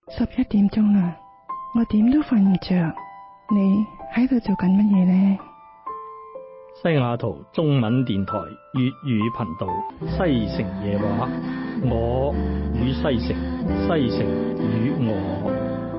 11點鐘啦，我點都瞓唔着。你喺度做緊乜嘢呢？ 西雅圖中文電台粵語頻道西城夜話，我與西城，西城與我。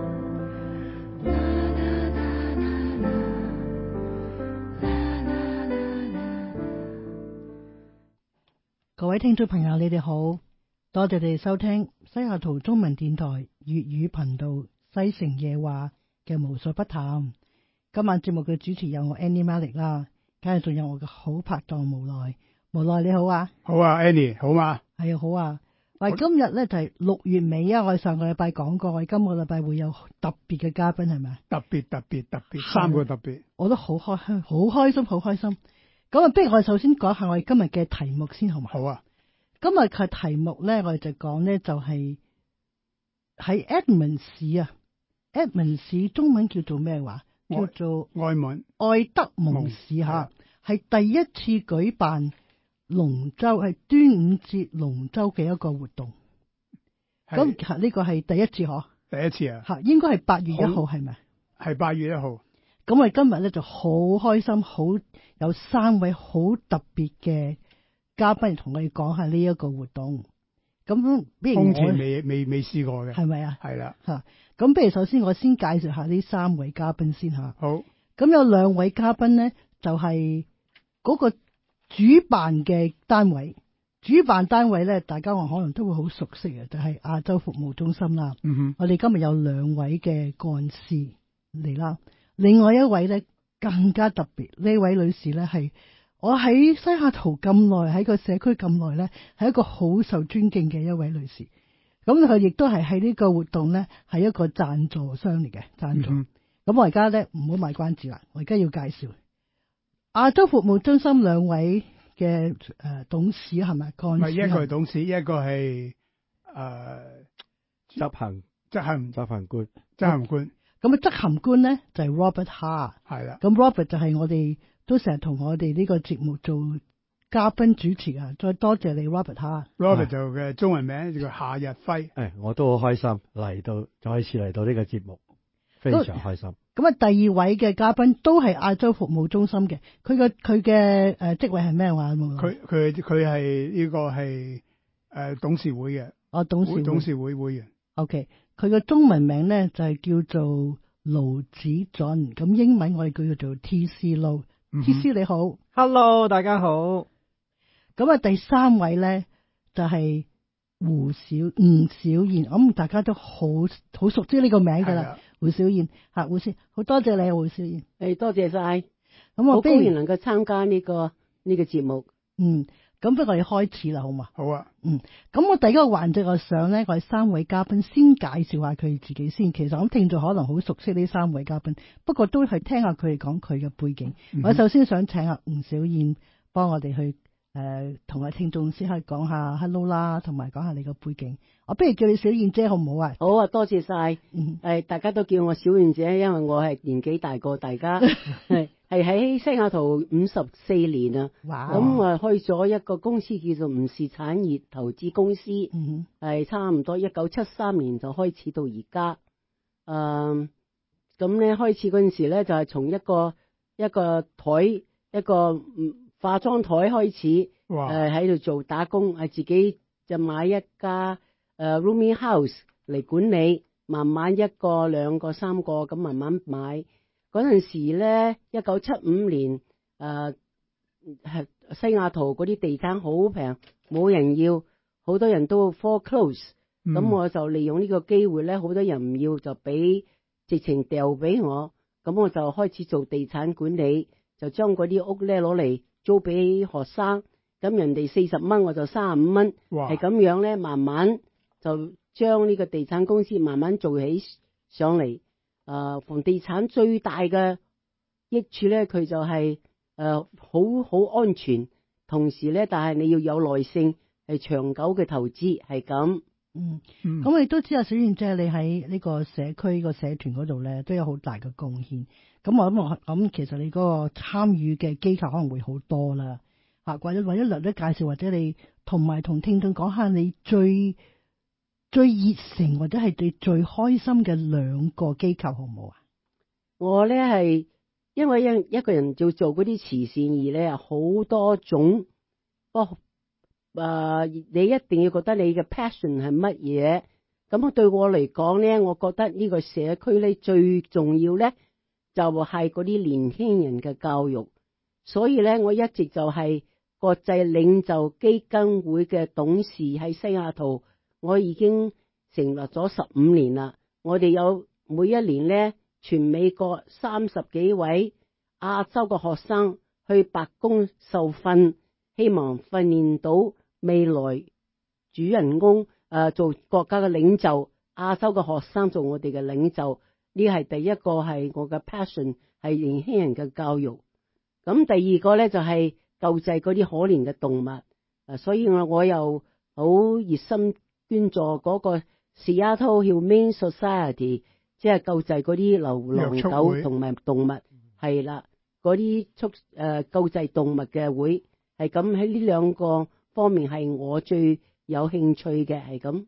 各位聽眾朋友，你哋好，多謝你哋收聽西雅圖中文電台粵語頻道西城夜話嘅無所不談。今晚節目嘅主持有我 Annie Malik 啦，梗係仲有我嘅好拍檔無奈。無奈你好啊。 好啊 Annie 好嘛？ 係啊，好啊。喂，今日咧就係6月尾啊，我哋上個禮拜講過，我哋今個禮拜會有特別嘅嘉賓係咪？特別3個特別，我都好開心。咁啊，不如我哋首先講下我哋今日嘅題目先好嘛？ 好啊。 今日嘅題目咧，我哋就講咧就係喺 Edmond 市啊 ，Edmond 市中文叫做咩話？叫做愛德蒙市吓，係第一次舉辦龍舟，係端午節龍舟嘅一個活動。咁呢個係第一次嗬？ 第一次啊？ 吓，應該係8月1號係咪？ 係8月1號。 咁我哋今日咧就好開心，有3位好特別嘅嘉賓同我哋講下呢一個活動。咁不如我未試過嘅， 係咪啊？ 係啦。 咁不如首先我先介紹下呢3位嘉賓先吓。 好。咁有2位嘉賓咧，就係嗰個主辦嘅單位。主辦單位咧，大家可能都會好熟悉嘅，就係亞洲服務中心啦。我哋今日有2位嘅幹事嚟啦。另外一位咧更加特別，呢位女士咧係我喺西雅圖咁耐，喺個社區咁耐咧，係一個好受尊敬嘅一位女士。咁佢亦都係喺呢個活動咧係一個贊助商嚟嘅贊助。咁我而家咧唔好賣關子啦，我而家要介紹亞洲服務中心2位嘅董事係咪？幹事。 一個係董事，一個係執行官。 咁執行官咧就係 Robert Ha， 係啦。咁 Robert 就係我哋都成日同我哋呢個節目做嘉賓主持啊，再多謝你 Robert Ha。Robert 就嘅中文名叫夏日輝。 我都好開心再次嚟到呢個節目，非常開心。 咁啊，第2位嘅嘉賓都係亞洲服務中心嘅，佢嘅職位係咩話？ 佢係呢個係董事會嘅。董事會會員。 OK。佢個中文名咧就係叫做盧子俊，咁英文我哋叫佢做 T.C. Low。T.C. 你好 ，Hello， 大家好。 咁啊，第3位咧就係吳小燕，咁大家都好熟知呢個名噶啦。胡小燕吓，胡小好多謝你，胡小燕。 多謝晒。咁我好高興能夠參加呢個節目。 咁不如我哋開始啦，好嘛？ 好啊。 咁我第一個環節我想咧，我哋3位嘉賓先介紹下佢自己先。其實我聽眾可能好熟悉呢3位嘉賓，不過都係聽下佢哋講佢嘅背景。我首先想請下吳小燕幫我哋去同我聽眾先去講下 hello 啦，同埋講下你個背景。我不如叫你小燕姐好唔好啊？ 好啊，多謝晒。大家都叫我小燕姐，因為我係年紀大過大家。係喺西雅圖54年啊，咁啊開咗一個公司叫做吳氏產業投資公司，係差唔多1973年就開始到而家。咁咧開始嗰陣時咧就係從一個台一個化妝台開始，喺度做打工，自己就買一家rooming house 嚟管理，慢慢1個2個3個咁慢慢買。嗰陣時咧，1975年，西雅圖嗰啲地產好平，冇人要，好多人都 foreclose。咁我就利用呢個機會咧，好多人唔要就直情掉俾我。咁我就開始做地產管理，就將嗰啲屋咧攞嚟租俾學生。咁人哋40蚊，我就35蚊，係咁樣咧，慢慢就將呢個地產公司慢慢做起上嚟。房地產最大嘅益處咧，佢就係好安全，同時咧，但係你要有耐性，係長久嘅投資，係咁。 咁我亦都知啊，小燕姐你喺呢個社區個社團嗰度咧，都有好大嘅貢獻。咁我諗其實你嗰個參與嘅機構可能會好多啦，或者略略介紹，或者你同聽眾講下你最最熱誠或者係你最開心嘅2個機構好唔好啊？ 我咧係因為一個人要做嗰啲慈善義咧，好多種。你一定要覺得你嘅 passion 係乜嘢？咁對我嚟講咧，我覺得呢個社區咧最重要咧就係嗰啲年輕人嘅教育。所以咧，我一直就係國際領袖基金會嘅董事喺西雅圖，我已經成立咗15年啦。我哋有每一年咧，全美國30幾位亞洲嘅學生去白宮受訓，希望訓練到未來主人翁做國家嘅領袖，亞洲嘅學生做我哋嘅領袖。呢係第一個係我嘅 passion， 係年輕人嘅教育。咁第二個咧就係救濟嗰啲可憐嘅動物。所以我又好熱心捐助嗰個 Seattle Humane Society， 即係救濟嗰啲流浪狗同埋動物，係啦，嗰啲救濟動物嘅會係咁。喺呢2個方面係我最有興趣嘅，係咁。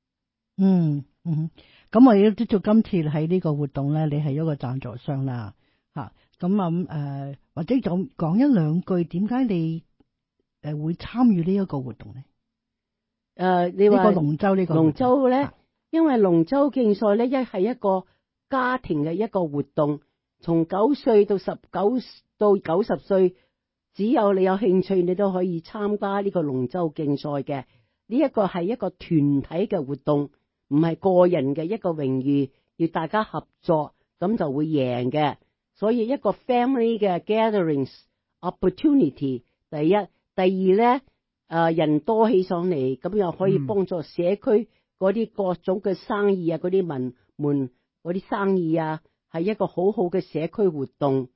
咁我亦都知道今次喺呢個活動咧，你係一個贊助商啦，吓咁或者講1-2句，點解你會參與呢一個活動咧？你話龍舟呢個龍舟咧，因為龍舟競賽咧係一個家庭嘅一個活動，從9歲到19到90歲，只有你有興趣，你都可以參加呢個龍舟競賽嘅。呢一個係一個團體嘅活動，唔係個人嘅一個榮譽，要大家合作咁就會贏嘅。所以一個 family 嘅 gatherings opportunity， 第一，第二咧，人多起上嚟，咁又可以幫助社區嗰啲各種嘅生意啊，嗰啲民門嗰啲生意啊，係一個好好嘅社區活動。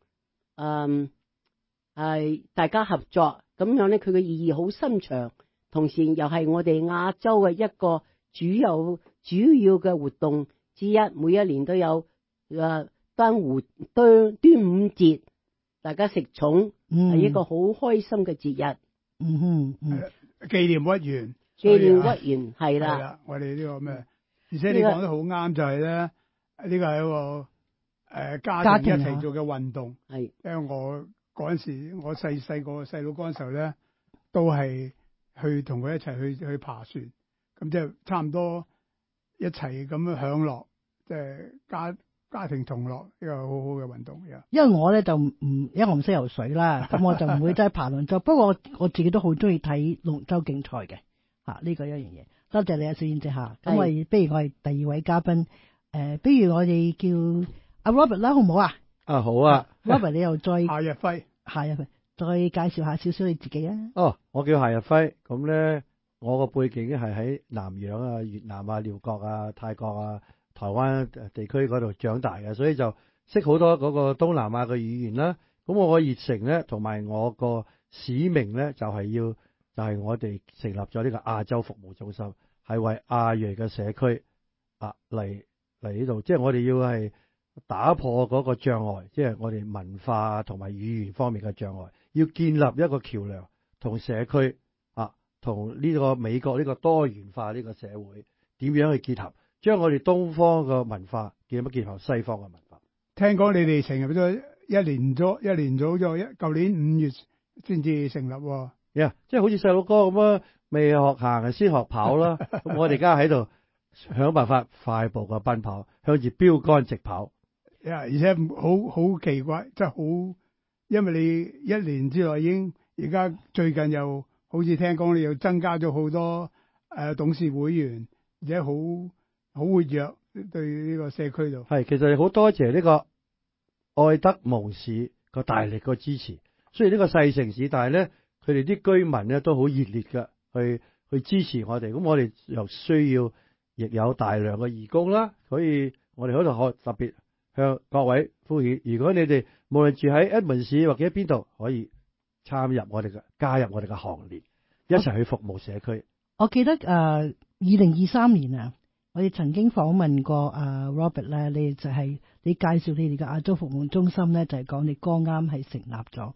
大家合作咁樣咧，佢嘅意義好深長，同時又係我哋亞洲嘅一個主要嘅活動之一。每一年都有端午節，大家食粽，係一個好開心嘅節日。 紀念屈原， 紀念屈原係啦。 我哋呢個咩？而且你講得好啱，就係咧，呢個係一個家庭一齊做嘅運動。係，因為我嗰陣時，我細佬嗰陣時候咧，都係去同佢一齊去爬船，咁即係差唔多一齊咁樣享樂，即係家庭同樂，呢個好好嘅運動。 因為我咧就因為我唔識游水啦，咁我就唔會真係爬龍舟。不過我自己都好中意睇龍舟競賽嘅，呢個一樣嘢。多謝你啊，小燕姐嚇。咁不如我哋第2位嘉賓，不如我哋叫阿 Robert 啦，好唔好啊？ 好啊 ，Robert 你又再夏日輝， 再介紹下少少你自己啊。 我叫夏日輝，咁咧我個背景係喺南洋啊、越南啊、寮國啊、泰國啊、台灣地區嗰度長大嘅，所以就識好多嗰個東南亞嘅語言啦。咁我個熱誠咧，同埋我個使命咧，就係我哋成立咗呢個亞洲服務中心，係為亞裔嘅社區嚟呢度，即係我哋要係打破嗰個障礙，即係我哋文化同埋語言方面嘅障礙，要建立一個橋梁，同社區同呢個美國呢個多元化呢個社會點樣去結合，將我哋東方嘅文化點樣結合西方嘅文化。 聽講你哋成立咗一年早咗，舊年5月先至成立喎。 即係好似細佬哥咁啊，未學行先學跑啦。咁我哋而家喺度想辦法快步嘅奔跑，向住標杆直跑。 而且好奇怪，真係好，因為你1年之內已經，而家最近又好似聽講你又增加咗好多董事會員，而且好活躍對呢個社區度。 係，其實好多謝呢個愛德蒙市個大力個支持。雖然呢個細城市，但係咧佢哋啲居民咧都好熱烈嘅去支持我哋。咁我哋又需要亦有大量嘅義工啦，所以我哋喺度特別向各位呼籲，如果你哋無論住喺edmonds市或者邊度，可以加入我哋嘅行列，一齊去服務社區。 我記得2023年啊，我哋曾經訪問過Robert 咧，你介紹你哋嘅亞洲服務中心咧，就係講你剛啱係成立咗。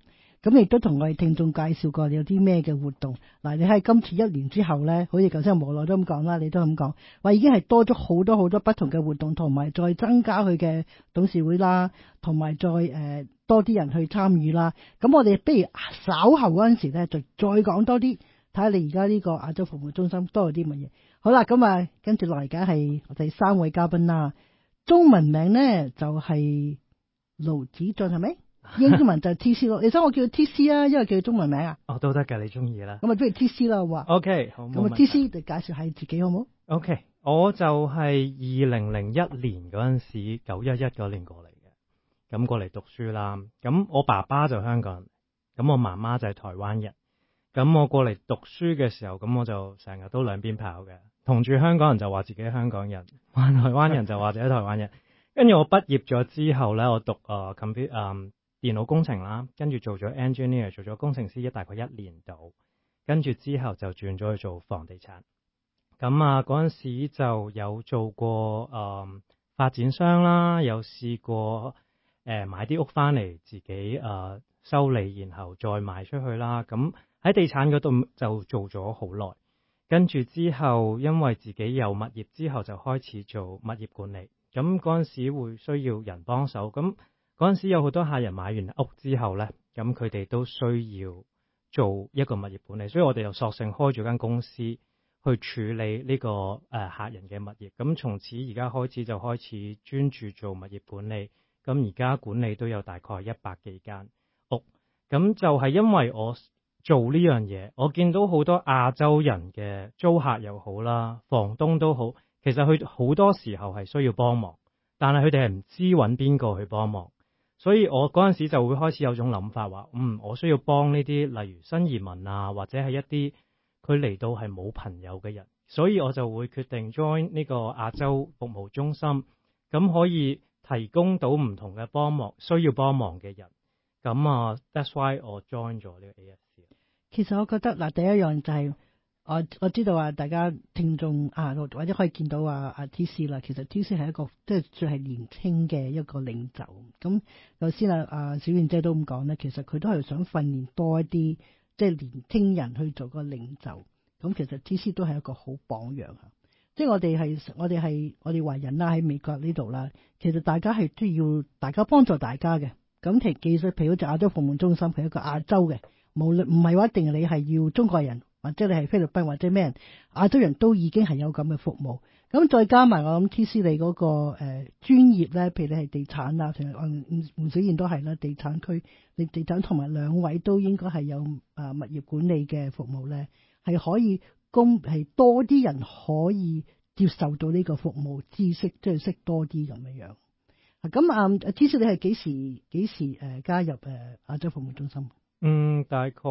咁亦都同我哋聽眾介紹過有啲咩嘅活動。嗱，你喺今次1年之後咧，好似頭先無奈都咁講啦，你都咁講，話已經係多咗好多不同嘅活動，同埋再增加佢嘅董事會啦，同埋再多啲人去參與啦。咁我哋不如稍後嗰陣時咧，就再講多啲，睇下你而家呢個亞洲服務中心多咗啲乜嘢。好啦，咁啊，跟住落嚟梗係我哋3位嘉賓啦。中文名咧就係盧子俊，係咪？英文就係 TC 咯。你想我叫 TC 啊，因為叫中文名啊？ 都得㗎，你中意啦。 咁啊，不如 TC 啦，好嘛 ？OK， 好。 咁啊，TC 就介紹下自己好冇 ？OK， 我就係2001年嗰陣時911嗰年過嚟嘅，咁過嚟讀書啦。咁我爸爸就香港人，咁我媽媽就係台灣人。咁我過嚟讀書嘅時候，咁我就成日都兩邊跑嘅。同住香港人就話自己係香港人，台灣人就話自己係台灣人。跟住我畢業咗之後咧，我讀電腦工程啦，跟住做咗 engineer， 做咗工程師大概1年度，跟住之後就轉咗去做房地產。咁嗰陣時就有做過發展商啦，有試過買啲屋翻嚟自己修理，然後再賣出去啦。咁喺地產嗰度就做咗好耐。跟住之後，因為自己有物業之後，就開始做物業管理。咁嗰陣時會需要人幫手。咁嗰陣時有好多客人買完屋之後呢，咁佢哋都需要做一個物業管理，所以我哋就索性開咗間公司去處理呢個客人嘅物業。咁從此而家開始就開始專注做物業管理。咁而家管理都有大概100幾間屋。咁就係因為我做呢樣嘢，我見到好多亞洲人嘅租客又好啦，房東都好，其實佢好多時候係需要幫忙，但係佢哋係唔知揾邊個去幫忙，所以我嗰陣時就會開始有種諗法話，我需要幫呢啲例如新移民啊，或者係一啲佢嚟到係冇朋友嘅人，所以我就會決定 join 呢個亞洲服務中心，咁可以提供到唔同嘅幫忙，需要幫忙嘅人。咁that's why 我 join 咗呢個 ASC。 其實我覺得嗱，第一樣就係我知道大家聽眾或者可以見到TC 啦。其實 TC 係一個即係最係年輕嘅一個領袖。咁頭先小燕姐都咁講咧，其實佢都係想訓練多一啲即係年輕人去做個領袖。咁其實 TC 都係一個好榜樣啊！即係我哋華人啦，喺美國呢度啦，其實大家係都要大家幫助大家嘅。咁其實譬如好似亞洲服務中心係一個亞洲嘅。無論唔係話一定你係要中國人，或者你係菲律賓或者咩人，亞洲人都已經係有咁嘅服務。咁再加埋我諗 TC 你嗰個專業咧，譬如你係地產啊，同埋胡小燕都係啦，地產區你地產同埋兩位都應該係有物業管理嘅服務咧，係可以係多啲人可以接受到呢個服務知識，即係識多啲咁樣。咁TC 你係幾時加入亞洲服務中心？ 大概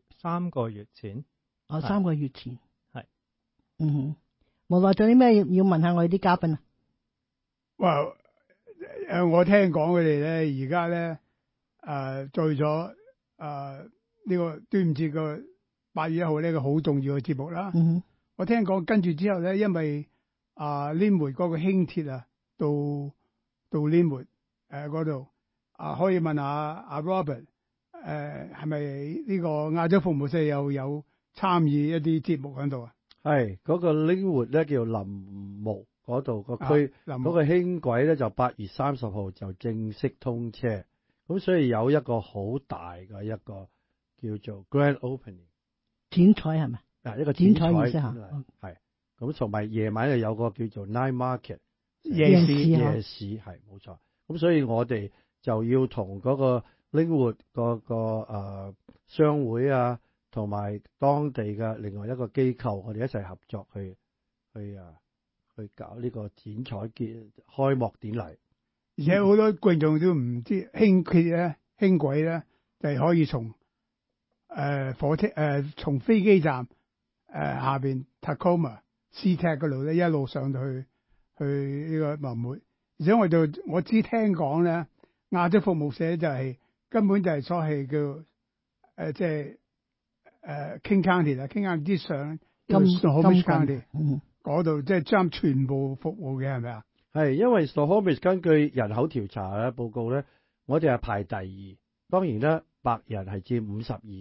3個月前。 3個月前。 係。 無奈仲有啲咩要問下我哋啲嘉賓啊？ 我聽講佢哋咧，而家咧做咗呢個端午節個8月1號呢個好重要嘅節目啦。我聽講跟住之後咧，因為黏門嗰個輕鐵到黏門嗰度可以問下阿 Robert。係咪呢個亞洲服務社又有參與一啲節目喺度啊？ 係嗰個 Linkwood 咧，叫林木嗰度個區，嗰個輕軌咧就8月30號就正式通車，咁所以有一個好大嘅一個叫做 Grand Opening 剪彩係咪？ 一個剪彩意思嚇， 係咁同埋夜晚又有個叫做 Night Market 夜市係冇錯，咁所以我哋就要同嗰個Linkwood 個商會啊，同埋當地嘅另外一個機構，我哋一齊合作去搞呢個剪彩開幕典禮。 而且好多觀眾都唔知輕軌咧，就係可以從火車從飛機站下邊 Tacoma SeaTac 嗰度咧一路上到去呢個林門。而且我知聽講咧，亞洲服務社就係根本就係所謂叫即係King County 啦，King County 之上Snohomish County 嗰度即係將全部服務嘅係咪啊？ 係因為 Snohomish 根據人口調查嘅報告咧，我哋係排第2。當然啦， 白人係佔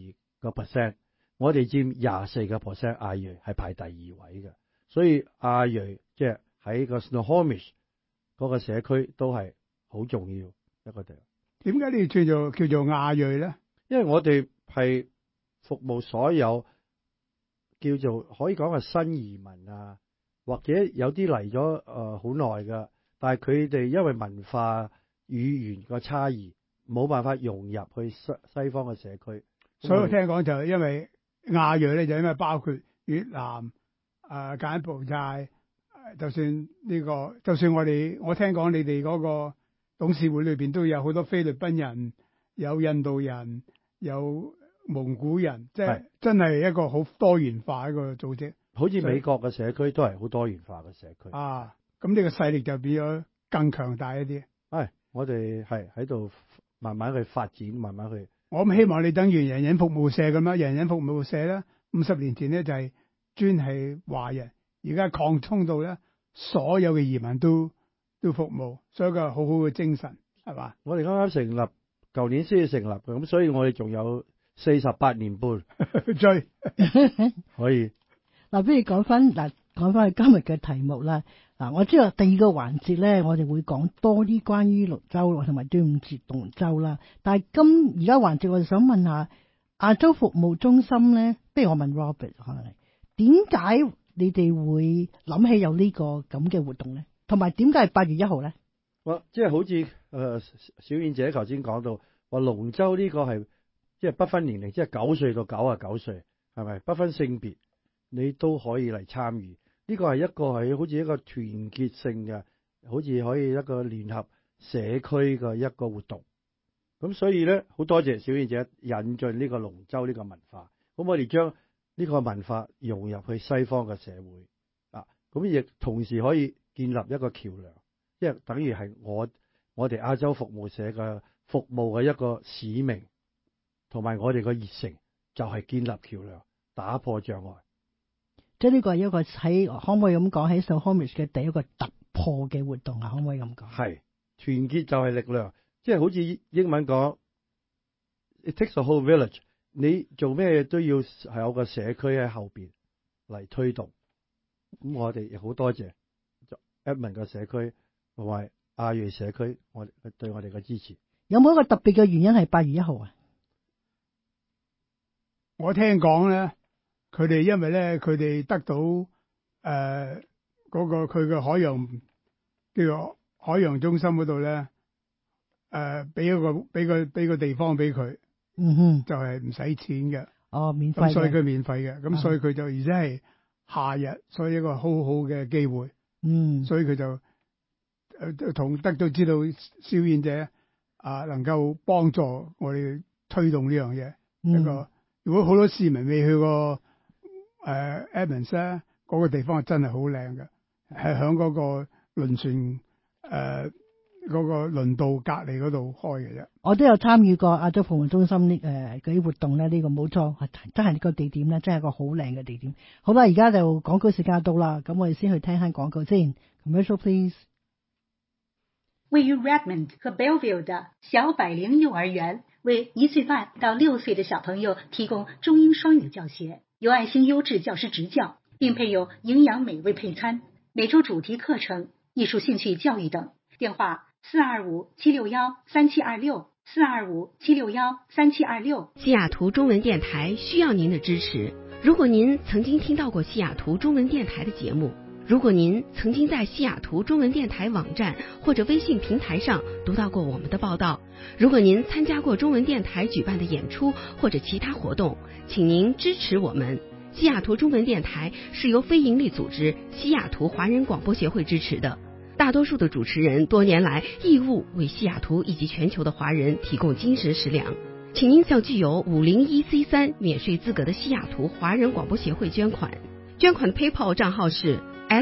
52%，我哋佔24%，亞裔係排第2位嘅。所以亞裔即係喺個 Snohomish 嗰個社區都係好重要一個地方。 點解你叫做亞裔咧？ 因為我哋係服務所有叫做可以講係新移民啊，或者有啲嚟咗好耐㗎，但係佢哋因為文化語言個差異，冇辦法融入去西方嘅社區。 所以我聽講就係因為亞裔咧，就因為包括越南、柬埔寨，就算我聽講你哋嗰個董事會裏邊都有好多菲律賓人、有印度人、有蒙古人，即係真係一個好多元化一個組織。 好似美國嘅社區都係好多元化嘅社區。 咁呢個勢力就變咗更強大一啲。 我哋係喺度慢慢去發展，慢慢去。 我咁希望你等於人人服務社咁啦，人人服務社咧，50年前咧就係專係華人，而家擴充到咧所有嘅移民都服務，所以個好好嘅精神係嘛？ 我哋啱啱成立，舊年先至成立嘅，咁所以我哋仲有48年半追可以。 嗱，不如講翻今日嘅題目啦。嗱，我知道第二個環節咧，我哋會講多啲關於龍舟同埋端午節龍舟啦。但係而家環節，我就想問下亞洲服務中心咧，不如我問 Robert 可能係點解你哋會諗起有呢個咁嘅活動咧？同埋點解係8月1號咧？ 即係好似小燕姐頭先講到話龍舟呢個係即係不分年齡，即係9歲到99歲，係咪不分性別，你都可以嚟參與。呢個係好似一個團結性嘅，好似可以一個聯合社區嘅一個活動。咁所以咧，好多謝小燕姐引進呢個龍舟呢個文化。咁我哋將呢個文化融入去西方嘅社會咁亦同時可以建立一個橋梁，即係等於係我哋亞洲服務社嘅服務嘅一個使命，同埋我哋嘅熱誠就係建立橋梁，打破障礙。 即係呢個係一個可唔可以咁講喺 Snohomish 嘅第一個突破嘅活動啊？可唔可以咁講？係團結就係力量，即係好似英文講 ，It takes a whole village。你做咩都要係有個社區喺後邊嚟推動。咁我哋亦好多謝 Edmond 嘅社區同埋亞裔社區，對我哋嘅支持。 有冇一個特別嘅原因係8月1號啊？ 我聽講咧。佢哋因為咧，佢哋得到嗰個佢嘅海洋叫做海洋中心嗰度咧，俾個地方俾佢，就係唔使錢嘅， 免費，咁所以佢免費嘅，咁所以佢就而且係夏日，所以一個好好嘅機會，所以佢就得到知道小燕姐能夠幫助我哋推動呢樣嘢，一個如果好多市民未去過。Edmonds 咧嗰個地方係真係好靚嘅，係響嗰個輪船嗰個輪道隔離嗰度開嘅啫。我都有參與過亞洲服務中心嗰啲活動咧，呢個冇錯，真係呢個地點咧，真係一個好靚嘅地點。好啦，而家就廣告時間到啦，咁我哋先去聽下廣告先。Commercial please。 位於 Redmond 和 Belleville 的小百靈幼兒園，為1歲半到6歲的小朋友提供中英雙語教學。有愛心優質教師執教，並配有營養美味配餐，每周主題課程、藝術興趣教育等。電話425-761-3726，425-761-3726。 西雅圖中文電台需要您的支持。如果您曾經聽到過西雅圖中文電台的節目，如果您曾經在西雅圖中文電台網站或者微信平台上讀到過我們的報道，如果您參加過中文電台舉辦的演出或者其他活動，請您支持我們。西雅圖中文電台是由非營利組織西雅圖華人廣播協會支持的，大多數的主持人多年來義務為西雅圖以及全球的華人提供精神食糧。請您向具有501C3免稅資格的西雅圖華人廣播協會捐款，捐款的 PayPal 賬號是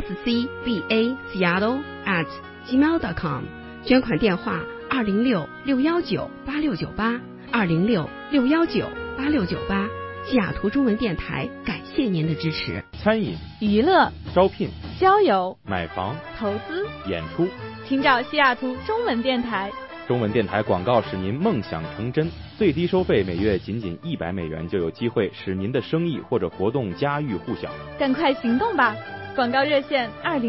scvaseattle@gmail.com， 捐款電話206-619-8698，206-619-8698。西雅圖中文電台感謝您的支持。 餐飲、 娛樂、 招聘、 交友、 買房、 投資、 演出， 請找西雅圖中文電台。 中文電台廣告使您夢想成真，最低收費每月僅$100就有機會使您的生意或者活動家喻戶曉。 趕快行動吧！廣告熱線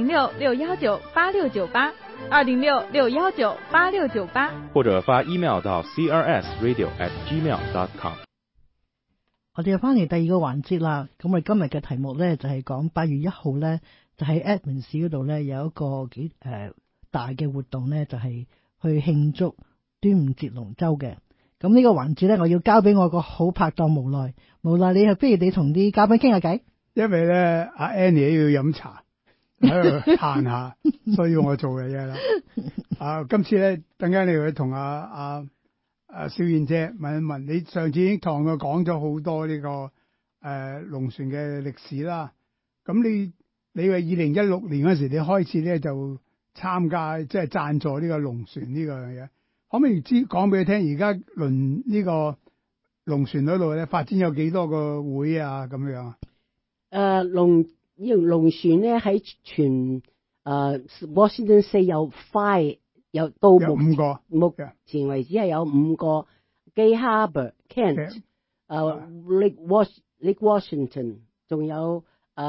206-619-8698，206-619-8698， 或者發 email 到 crsradio@gmail.com。 我哋又翻嚟第二個環節啦。咁我哋今日嘅題目咧就係講8月1號咧，就喺 Edmonds 嗰度咧有一個幾大嘅活動咧，就係去慶祝端午節龍舟嘅。咁呢個環節咧，我要交俾我個好拍檔無奈，你係不如你同啲嘉賓傾下偈。 因為咧阿 Annie 要飲茶喺度嘆下，所以我做嘅嘢啦。今次咧等間你去同阿小燕姐問一問，你上次已經同我講咗好多呢個龍船嘅歷史啦。咁你話2016年嗰時你開始咧就參加即係贊助呢個龍船呢個嘢，可唔可以講俾佢聽？而家呢個龍船嗰度咧發展有幾多個會啊？咁樣啊？ 龍船咧喺全Washington State 有5到 5個， 目前為止係有5個 Gay Harbor、Kent、Lake Washington， 仲有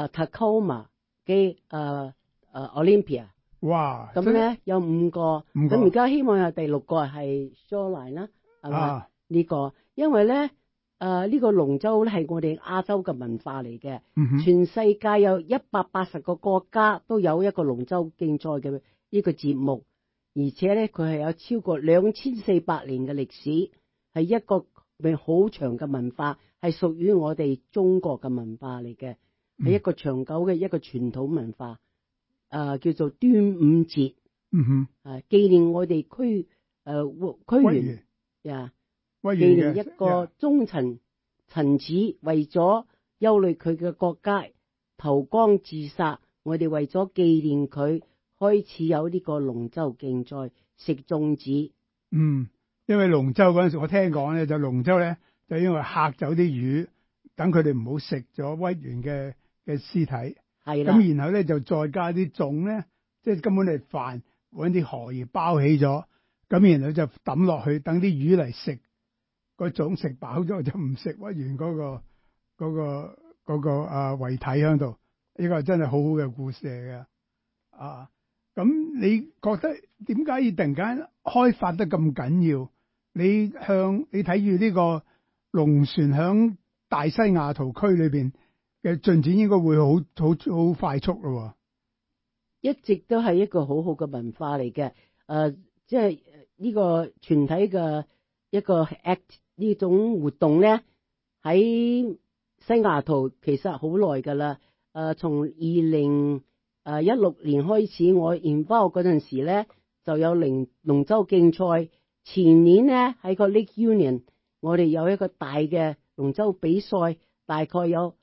Tacoma、Olympia。 哇！ 咁咧有5個，咁而家希望有第6個係 Shoreline 啦，係嘛？呢個因為咧呢個龍舟咧係我哋亞洲嘅文化嚟嘅，全世界有180個國家都有一個龍舟競賽嘅呢個節目，而且咧佢係有超過2400年嘅歷史，係一個好長嘅文化，係屬於我哋中國嘅文化嚟嘅，係一個長久嘅一個傳統文化。叫做端午節，紀念我哋屈原，紀念一個忠臣子為咗憂慮佢嘅國家投江自殺，我哋為咗紀念佢開始有呢個龍舟競賽食粽子。 因為龍舟嗰陣時我聽講咧，就龍舟咧就因為嚇走啲魚，等佢哋唔好食咗屈原嘅屍體。係啦，咁然後咧就再加啲粽咧，即係根本係飯，搵啲荷葉包起咗，咁然後就抌落去，等啲魚嚟食個粽，食飽咗就唔食屈原嗰個遺體喺度。呢個真係好好嘅故事嚟嘅。咁你覺得點解要突然間開發得咁緊要？你睇住呢個龍船響大西雅圖區裏邊嘅進展應該會好快速咯。 一直都係一個好好嘅文化嚟嘅，即係呢個全體嘅一個 act 呢種活動咧，喺西雅圖其實好耐噶啦。從2016年開始，我 involve 嗰陣時咧就有龍舟競賽。前年咧喺個 Lake Union， 我哋有一個大嘅龍舟比賽，大概有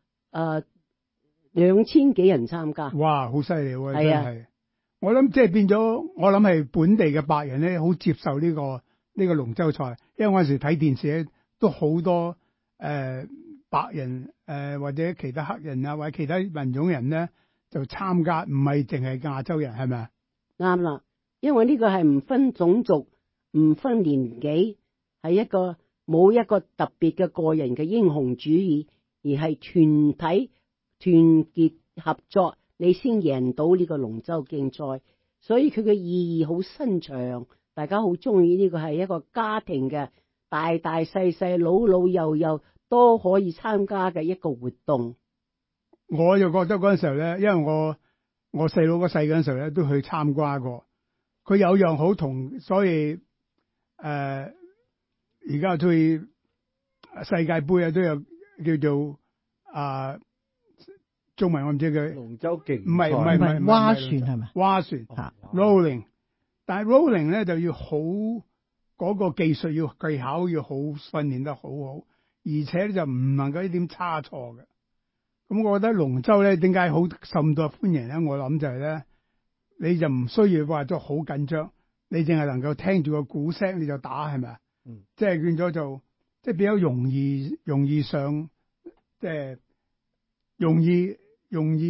2000幾人參加。 哇，好犀利喎！真係，我諗即係變咗，我諗係本地嘅白人咧，好接受呢個龍舟賽，因為我嗰時睇電視咧，都好多白人或者其他黑人啊，或者其他民種人咧就參加，唔係淨係亞洲人，係咪啊？ 啱啦，因為呢個係唔分種族、唔分年紀，係一個冇一個特別嘅個人嘅英雄主義，而係團體團結合作，你先贏到呢個龍舟競賽。所以佢嘅意義好深長，大家好中意呢個係一個家庭嘅大大細細、老老幼幼都可以參加嘅一個活動。 我就覺得嗰陣時候咧，因為我細佬個細嗰陣時候咧都去參加過，佢有樣好同，所以而家都去世界盃啊都有叫做中文我唔知佢龍舟競賽， 唔係划船係咪？ 划船 rolling， 但係 rolling 咧就要好嗰個技術要技巧要好訓練得好好，而且就唔能夠一點差錯嘅。咁我覺得龍舟咧點解好受咁多歡迎咧？我諗就係咧，你就唔需要話咗好緊張，你淨係能夠聽住個鼓聲你就打，係咪啊？即係變咗就即係比較容易上，即係容易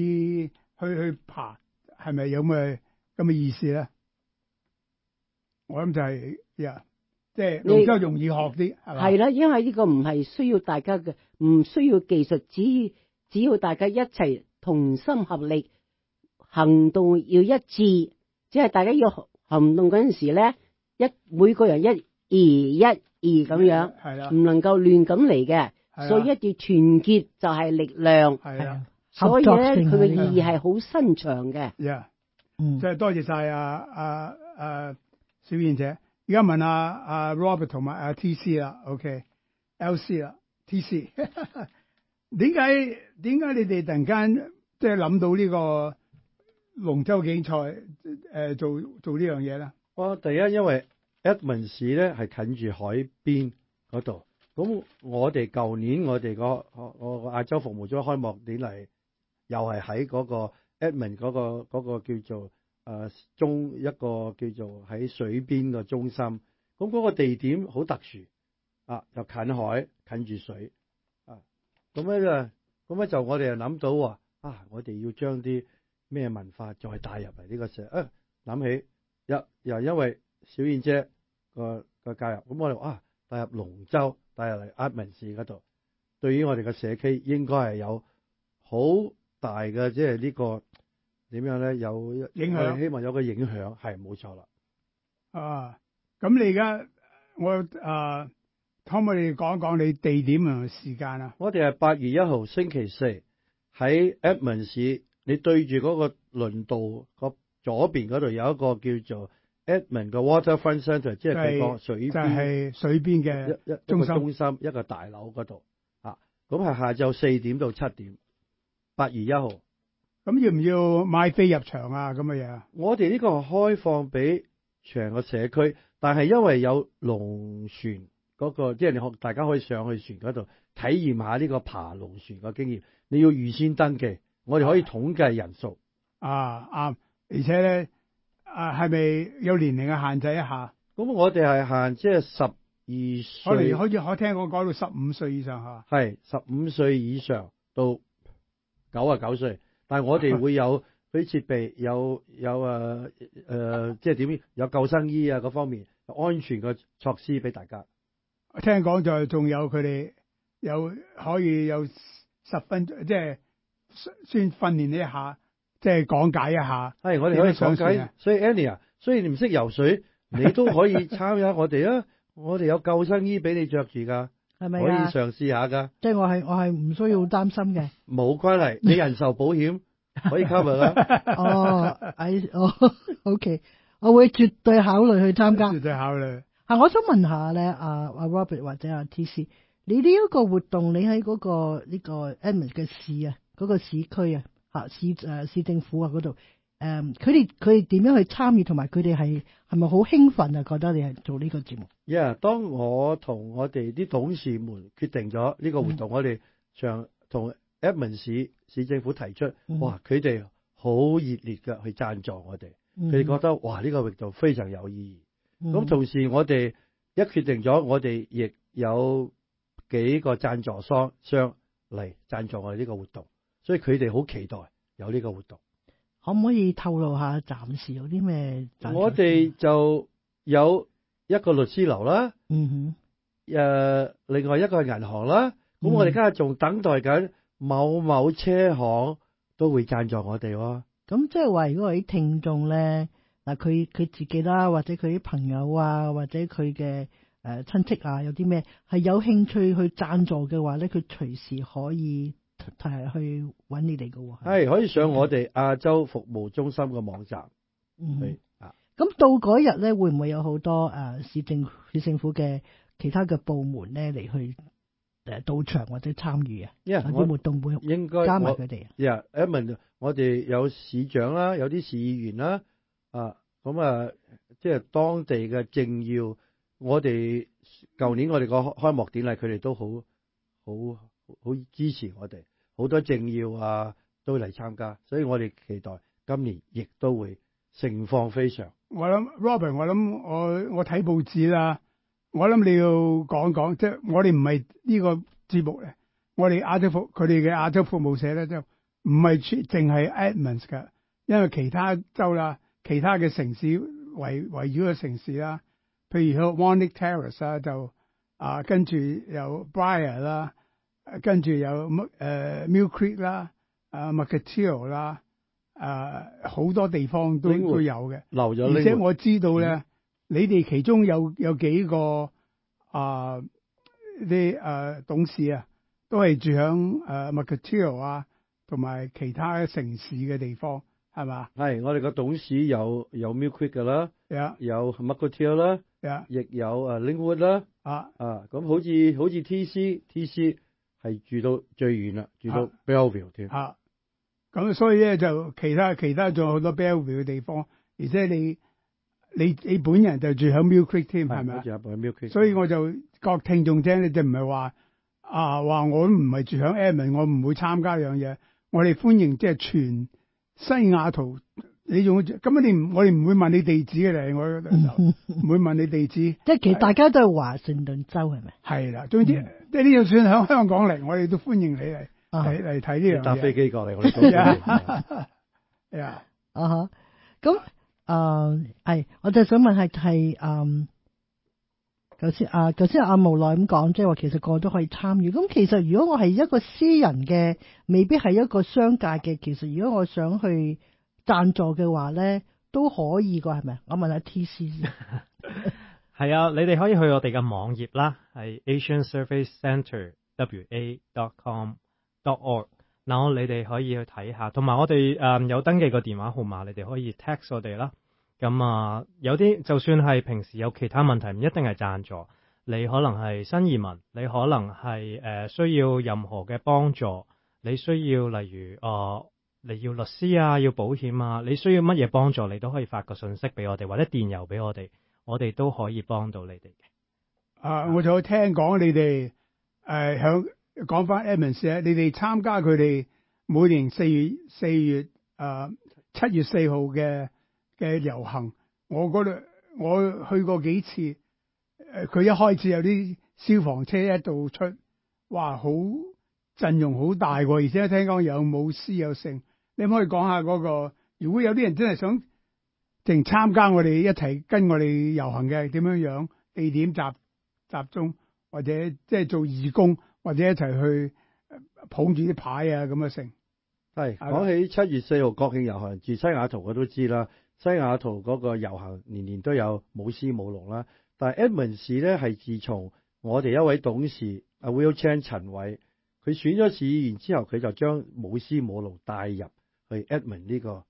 去爬，係咪有咁嘅意思咧？ 我諗就係即係龍舟容易學啲，係嘛？ 係啦，因為呢個唔係需要大家嘅，唔需要技術，只要大家一齊同心合力，行動要一致，即係大家要行動嗰陣時咧，每個人一二咁樣， 係啦， 唔能夠亂咁嚟嘅，所以一定要團結就係力量， 係啊， 所以咧佢嘅意義係好深長嘅。 即係多謝晒小燕姐。而家問阿 Robert 同埋阿 TC 啦 ，OK，LC 啦 ，TC， 點解你哋突然間即係諗到呢個龍舟競賽做呢樣嘢咧？ 第一因為 Edmonds 市咧係近住海邊嗰度，咁我哋舊年我哋個亞洲服務中心開幕典禮又係喺嗰個 Edmonds 嗰個叫做一個叫做喺水邊嘅中心，咁嗰個地點好特殊又近海近住水咁咧就我哋又諗到話我哋要將啲咩文化再帶入嚟呢個社諗起又因為小燕姐個介入，咁我哋帶入龍舟帶入嚟Edmonds市嗰度，對於我哋嘅社區應該係有好大嘅即係呢個。點樣咧？有影響，希望有個影響，係冇錯啦。 咁你而家可唔可以講一講你地點同時間啊？ 我哋係8月1號星期四喺 Edmonds 市，你對住嗰個輪道個左邊嗰度有一個叫做 Edmonds 嘅 Waterfront Centre， 即係個水邊，就係水邊嘅一個中心一個大樓嗰度咁係下晝4點到7點，8月1號。 咁要唔要買飛入場啊？咁嘅嘢？ 我哋呢個開放俾全個社區，但係因為有龍船嗰個，即係大家可以上去船嗰度體驗下呢個爬龍船嘅經驗。你要預先登記，我哋可以統計人數。 而且咧係咪有年齡嘅限制一下？ 咁我哋係限即係12歲， 可聽講到15歲以上嚇。 係15歲以上到99歲。但係我哋會有啲設備，有即係點？有救生衣嗰方面安全嘅措施俾大家。 聽講就仲有佢哋可以有10分，即係先訓練一下，即係講解一下。 係我哋可以講解。所以 Annie 雖然你唔識游水，你都可以參加我哋啊！我哋有救生衣俾你着住㗎。 係咪可以嘗試下噶？ 即係我係唔需要擔心嘅。 冇關係，你人壽保險可以 cover 啦。 OK， 我會絕對考慮去參加。 絕對考慮。 我想問下咧，阿 Robert 或者阿 TC， 你呢一個活動，你喺嗰個呢個 Edmonds 嘅市啊，嗰個市區啊，市政府啊嗰度，佢哋點樣去參與，同埋佢哋係咪好興奮啊？覺得你係做呢個節目？ 當我同我哋啲董事們決定咗呢個活動，我哋同 Edmonds 市政府提出，哇！佢哋好熱烈嘅去贊助我哋，佢哋覺得哇呢個活動非常有意義。咁同時我哋一決定咗，我哋亦有幾個贊助商嚟贊助我哋呢個活動，所以佢哋好期待有呢個活動。 可唔可以透露下暫時有啲咩？ 我哋就有一個律師樓啦，另外一個係銀行啦。咁我哋而家仲等待緊某車行都會贊助我哋喎。 咁即係話，如果啲聽眾咧，佢自己啦，或者佢啲朋友啊，或者佢嘅親戚啊，有啲咩係有興趣去贊助嘅話咧，佢隨時可以去揾你哋嘅喎。 係可以上我哋亞洲服務中心嘅網站。 咁到嗰日咧，會唔會有好多市政府嘅其他嘅部門咧嚟去到場或者參與啊？啲活動會應該加埋佢哋。 Edmonds 我哋有市長啦，有啲市議員啦，即係當地嘅政要。我哋舊年我哋個開幕典禮，佢哋都好支持我哋，好多政要都嚟參加，所以我哋期待今年亦都會盛況非常。 我諗 Robert， 我睇報紙啦，我諗你要講，即係我哋唔係呢個節目咧，我哋佢哋嘅亞洲服務社咧，就唔係淨係 Edmonds 噶，因為其他州啦、其他嘅城市圍繞個城市啦。譬如喺 Warnick Terrace 啊，就跟住有 Briar 啦，跟住有Mill Creek 啦，Mukilteo 啦，好多地方都有嘅。 留咗， 而且我知道咧，你哋其中有幾個啲董事啊，都係住響Mukilteo 啊，同埋其他城市嘅地方，係嘛？ 係我哋個董事有 Mill Creek 㗎啦，有 Mukilteo 啦，亦有Linwood 啦，咁好似 TC 係住到最遠啦，住到 Belleville 添。 咁所以咧就其他仲有好多 Belleville 嘅地方，而且你本人就住喺 Mill Creek 添，係咪？ 住喺 Mill Creek。所以我就各聽眾聽，你就唔係話我唔係住喺 Edmond， 我唔會參加呢樣嘢。我哋歡迎即係全西雅圖，你仲咁我哋唔會問你地址嘅嚟，我唔會問你地址。 即係其實大家都係華盛頓州係咪？ 係啦，總之即係呢就算喺香港嚟，我哋都歡迎你嚟睇呢樣嘢。 搭飛機過嚟，我哋都歡迎。 咁我就想問係頭先阿無奈咁講，即係話其實個個都可以參與。咁其實如果我係一個私人嘅，未必係一個商界嘅，其實如果我想去贊助嘅話咧，都可以㗎，係咪？我問下 TC 先。 係啊，你哋可以去我哋嘅網頁啦，係 asiansurfacecenter.wa.com.org。嗱，你哋可以去睇下，同埋我哋有登記個電話號碼，你哋可以 text 我哋啦。咁有啲就算係平時有其他問題，唔一定係贊助，你可能係新移民，你可能係需要任何嘅幫助，你需要例如你要律師啊，要保險啊，你需要乜嘢幫助，你都可以發個信息俾我哋，或者電郵俾我哋都可以幫到你哋嘅。 我就聽講你哋講翻 Edmonds 啊，你哋參加佢哋每年7月4號嘅遊行，我去過幾次，佢一開始有啲消防車一度出，哇，好陣容好大喎，而且聽講有舞獅有剩，你可唔可以講下嗰個？如果有啲人真係想淨參加我哋一齊跟我哋遊行嘅，點樣地點集中，或者即係做義工，或者一齊去捧住啲牌啊咁嘅成。 係講起7月4號國慶遊行，住西雅圖我都知啦。西雅圖嗰個遊行年年都有舞獅舞龍啦，但係 Edmonds 市咧係自從我哋一位董事阿 Will Chan 陳偉，佢選咗市議員之後，佢就將舞獅舞龍帶入去 Edmonds 呢個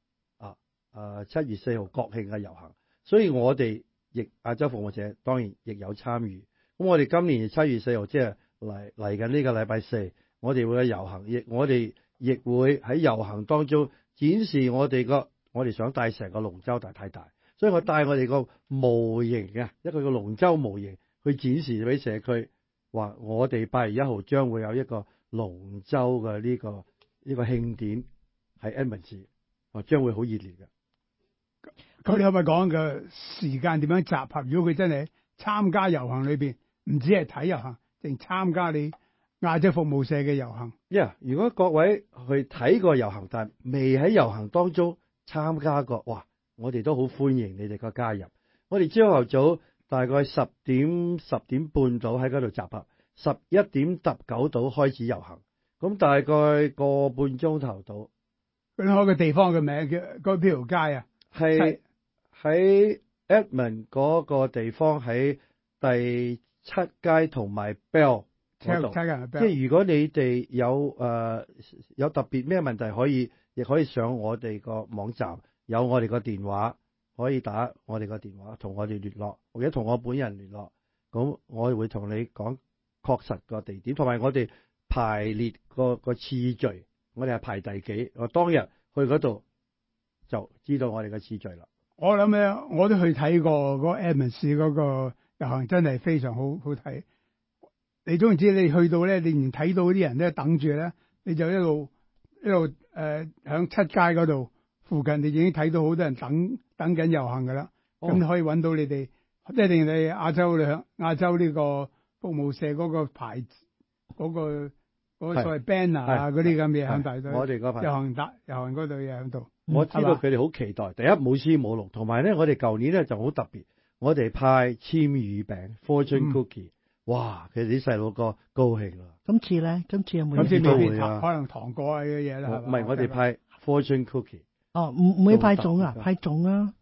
7月4號國慶嘅遊行，所以我哋亦亞洲服務社當然亦有參與。咁我哋今年7月4號即係嚟緊呢個禮拜4，我哋會有遊行，我哋亦會喺遊行當中展示我哋想帶成個龍舟，但係太大，所以我帶我哋個模型嘅一個龍舟模型去展示俾社區，話我哋8月1號將會有一個龍舟嘅呢個慶典喺 Edmonds 市，將會好熱烈嘅。 咁你可唔可以講個時間點樣集合？如果佢真係參加遊行裏邊，唔止係睇遊行，定參加你亞洲服務社嘅遊行？ 如果各位去睇過遊行，但未喺遊行當中參加過，哇！我哋都好歡迎你哋個加入。我哋朝頭早大概10點半到喺嗰度集合，11點19到開始遊行，咁大概個半鐘頭到。 佢開個地方嘅名叫嗰邊條街啊？ 係喺 Edmonds 嗰個地方，喺第7街同埋 Bell 嗰度。即係如果你哋有特別咩問題，亦可以上我哋個網站，有我哋個電話，可以打我哋個電話同我哋聯絡，或者同我本人聯絡。咁我哋會同你講確實個地點，同埋我哋排列個次序，我哋係排第幾。我當日去嗰度就知道我哋嘅次序啦。 我諗咧，我都去睇過嗰個 Edmonds 市嗰個遊行，真係非常好睇。你總之你去到咧，你唔睇到啲人咧等住咧，你就一路響7街嗰度附近，你已經睇到好多人等緊遊行噶啦。咁你可以揾到你哋，一定你亞洲呢個服務社嗰個牌子，嗰個所謂 banner 啊嗰啲咁嘢響大隊。 我哋嗰排遊行嗰度嘢響度。 我知道佢哋好期待。第一冇獅冇龍，同埋咧我哋舊年咧就好特別，我哋派簽語餅 fortune cookie，哇！佢哋啲細路哥高興啦。 今次有冇？ 今次未必可能糖果嘅嘢啦， 唔係我哋派 fortune cookie。 哦，唔會派粽啊，派粽啊。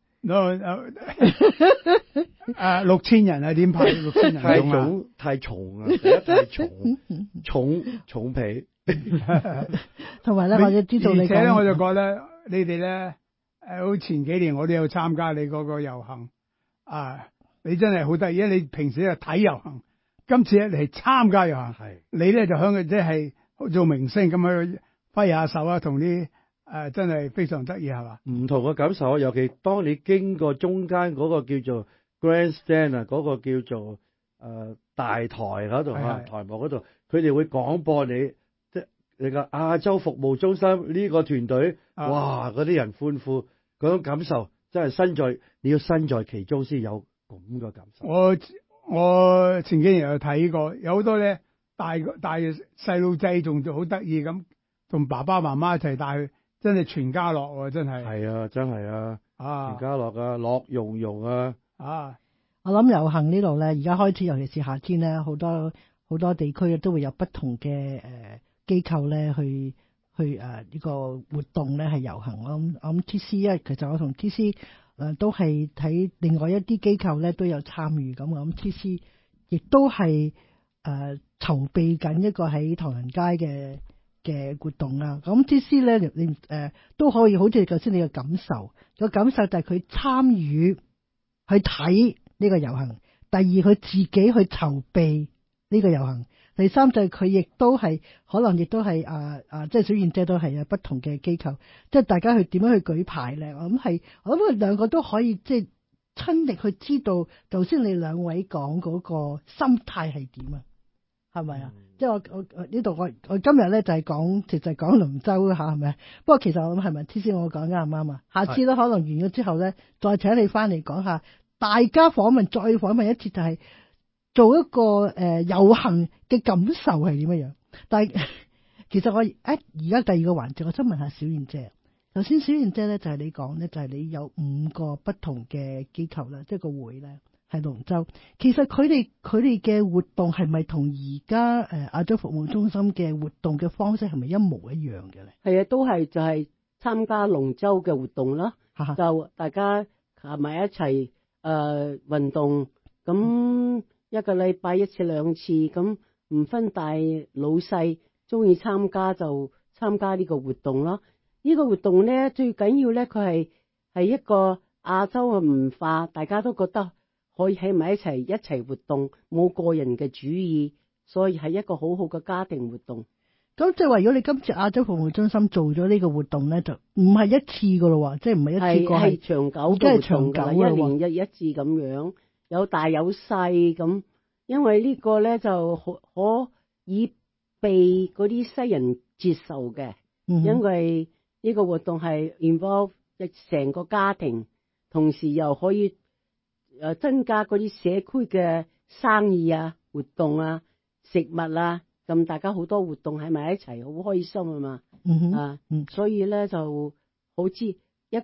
6000人啊，點派6000人太重太重啊！第一太重皮， 同埋咧，我就知道你。 而且咧，我就覺得你哋咧，好前幾年我都有參加你嗰個遊行啊！你真係好得意，你平時係睇遊行，今次咧你係參加遊行，你咧就響佢即係做明星咁樣揮下手啊，同啲。真係非常得意係嘛？ 唔同嘅感受，尤其當你經過中間嗰個叫做 grandstand 啊，嗰個叫做大台嗰度啊，台幕嗰度，佢哋會廣播你你個亞洲服務中心呢個團隊，哇！嗰啲人歡呼，嗰種感受真係你要身在其中先有咁嘅感受。 我前幾年有睇過，有好多咧大細路仔仲好得意咁，同爸爸媽媽一齊帶去。真係全家樂喎，真係。係啊，真係啊。全家樂啊，樂融融啊。 我諗遊行呢度咧，而家開始，尤其是夏天咧，好多地區都會有不同嘅機構咧去呢個活動咧係遊行。我諗 TC 其實我同 TC 都係睇另外一啲機構咧都有參與咁。我諗 TC 亦都係籌備緊一個喺唐人街嘅活動啦，咁 TC 咧，你都可以好似頭先你嘅感受就係佢參與去睇呢個遊行，第二佢自己去籌備呢個遊行，第三就係佢亦都係可能亦都係即係小燕姐都係不同嘅機構，即係大家去點樣去舉牌咧？我諗佢兩個都可以即係親歷去知道，頭先你兩位講嗰個心態係點啊？係咪啊？即係我呢度我今日咧就係講，其實講龍舟吓，係咪？不過其實我諗係咪 TC 我講啱唔啱啊？下次咧可能完咗之後咧，再請你翻嚟講下，大家再訪問一次，就係做一個遊行嘅感受係點樣樣。但係其實我而家第二個環節，我想問下小燕姐。頭先小燕姐咧就係你講咧，就係你有5個不同嘅機構啦，即係個會咧。係龍舟，其實佢哋嘅活動係咪同而家亞洲服務中心嘅活動嘅方式係咪一模一樣嘅咧？係啊，都係就係參加龍舟嘅活動啦，就大家行埋一齊運動，咁一個禮拜1次2次，咁唔分大老細，中意參加就參加呢個活動咯。呢個活動咧最緊要咧，佢係一個亞洲嘅文化，大家都覺得。可以喺埋一齊活動，冇個人嘅主意，所以係一個好好嘅家庭活動。咁即係話，如果你今次亞洲服務中心做咗呢個活動咧，就唔係一次噶咯，即係唔係一次過，係長久嘅活動㗎，一年一次咁樣，有大有細咁。因為呢個咧就可以被嗰啲西人接受嘅，因為呢個活動係 involve 成個家庭，同時又可以。增加嗰啲社區嘅生意啊、活動啊、食物啊，咁大家好多活動喺埋一齊，好開心啊嘛。所以咧就好似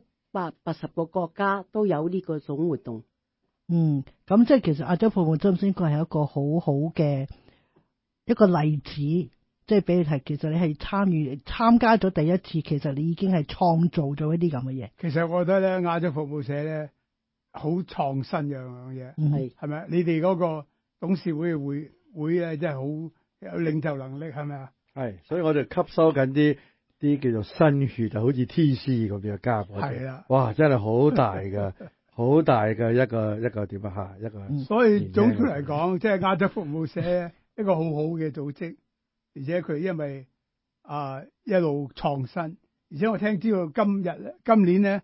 180個國家都有呢個種活動。咁即係其實亞洲服務中心佢係一個好好嘅一個例子，即係俾你睇，其實你係參加咗第一次，其實你已經係創造咗一啲咁嘅嘢。其實我覺得咧，亞洲服務社咧。好創新樣嘢，係咪？你哋嗰個董事會咧，真係好有領袖能力，係咪啊？係，所以我哋吸收緊啲叫做新血，就好似 TC 咁樣加我哋。係啦，哇，真係好大嘅，好大嘅一個點啊嚇，一個。所以總括嚟講，即係亞洲服務社一個好好嘅組織，而且佢因為一路創新，而且我聽知道今年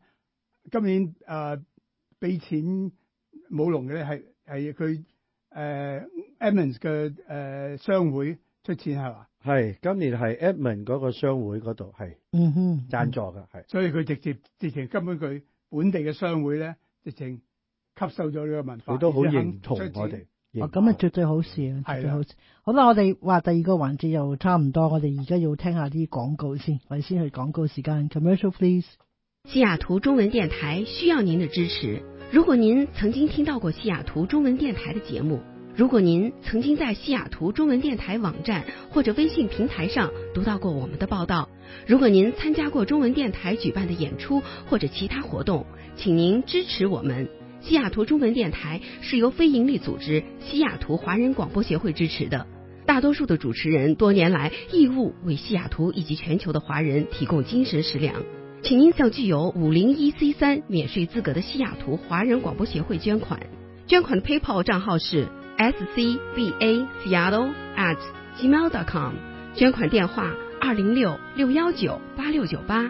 俾錢舞龍嘅咧係佢Edmonds 嘅商會出錢係嘛？係今年係 Edmonds 嗰個商會嗰度係贊助嘅係，所以佢直情根本佢本地嘅商會咧，直情吸收咗呢個文化，佢都好認同我哋。咁啊絕對好事啊，絕對好事。好啦，我哋話第二個環節又差唔多，我哋而家要聽下啲廣告先，我哋先去廣告時間 ，commercial please。 西雅图中文电台需要您的支持。如果您曾经听到过西雅图中文电台的节目，如果您曾经在西雅图中文电台网站或者微信平台上读到过我们的报道，如果您参加过中文电台举办的演出或者其他活动，请您支持我们。西雅图中文电台是由非营利组织西雅图华人广播协会支持的，大多数的主持人多年来义务为西雅图以及全球的华人提供精神食粮。请您向具有501C3免税资格的西雅图华人广播协会捐款。捐款的 PayPal 账号是 scvaseattle@gmail.com， 捐款电话206-619-8698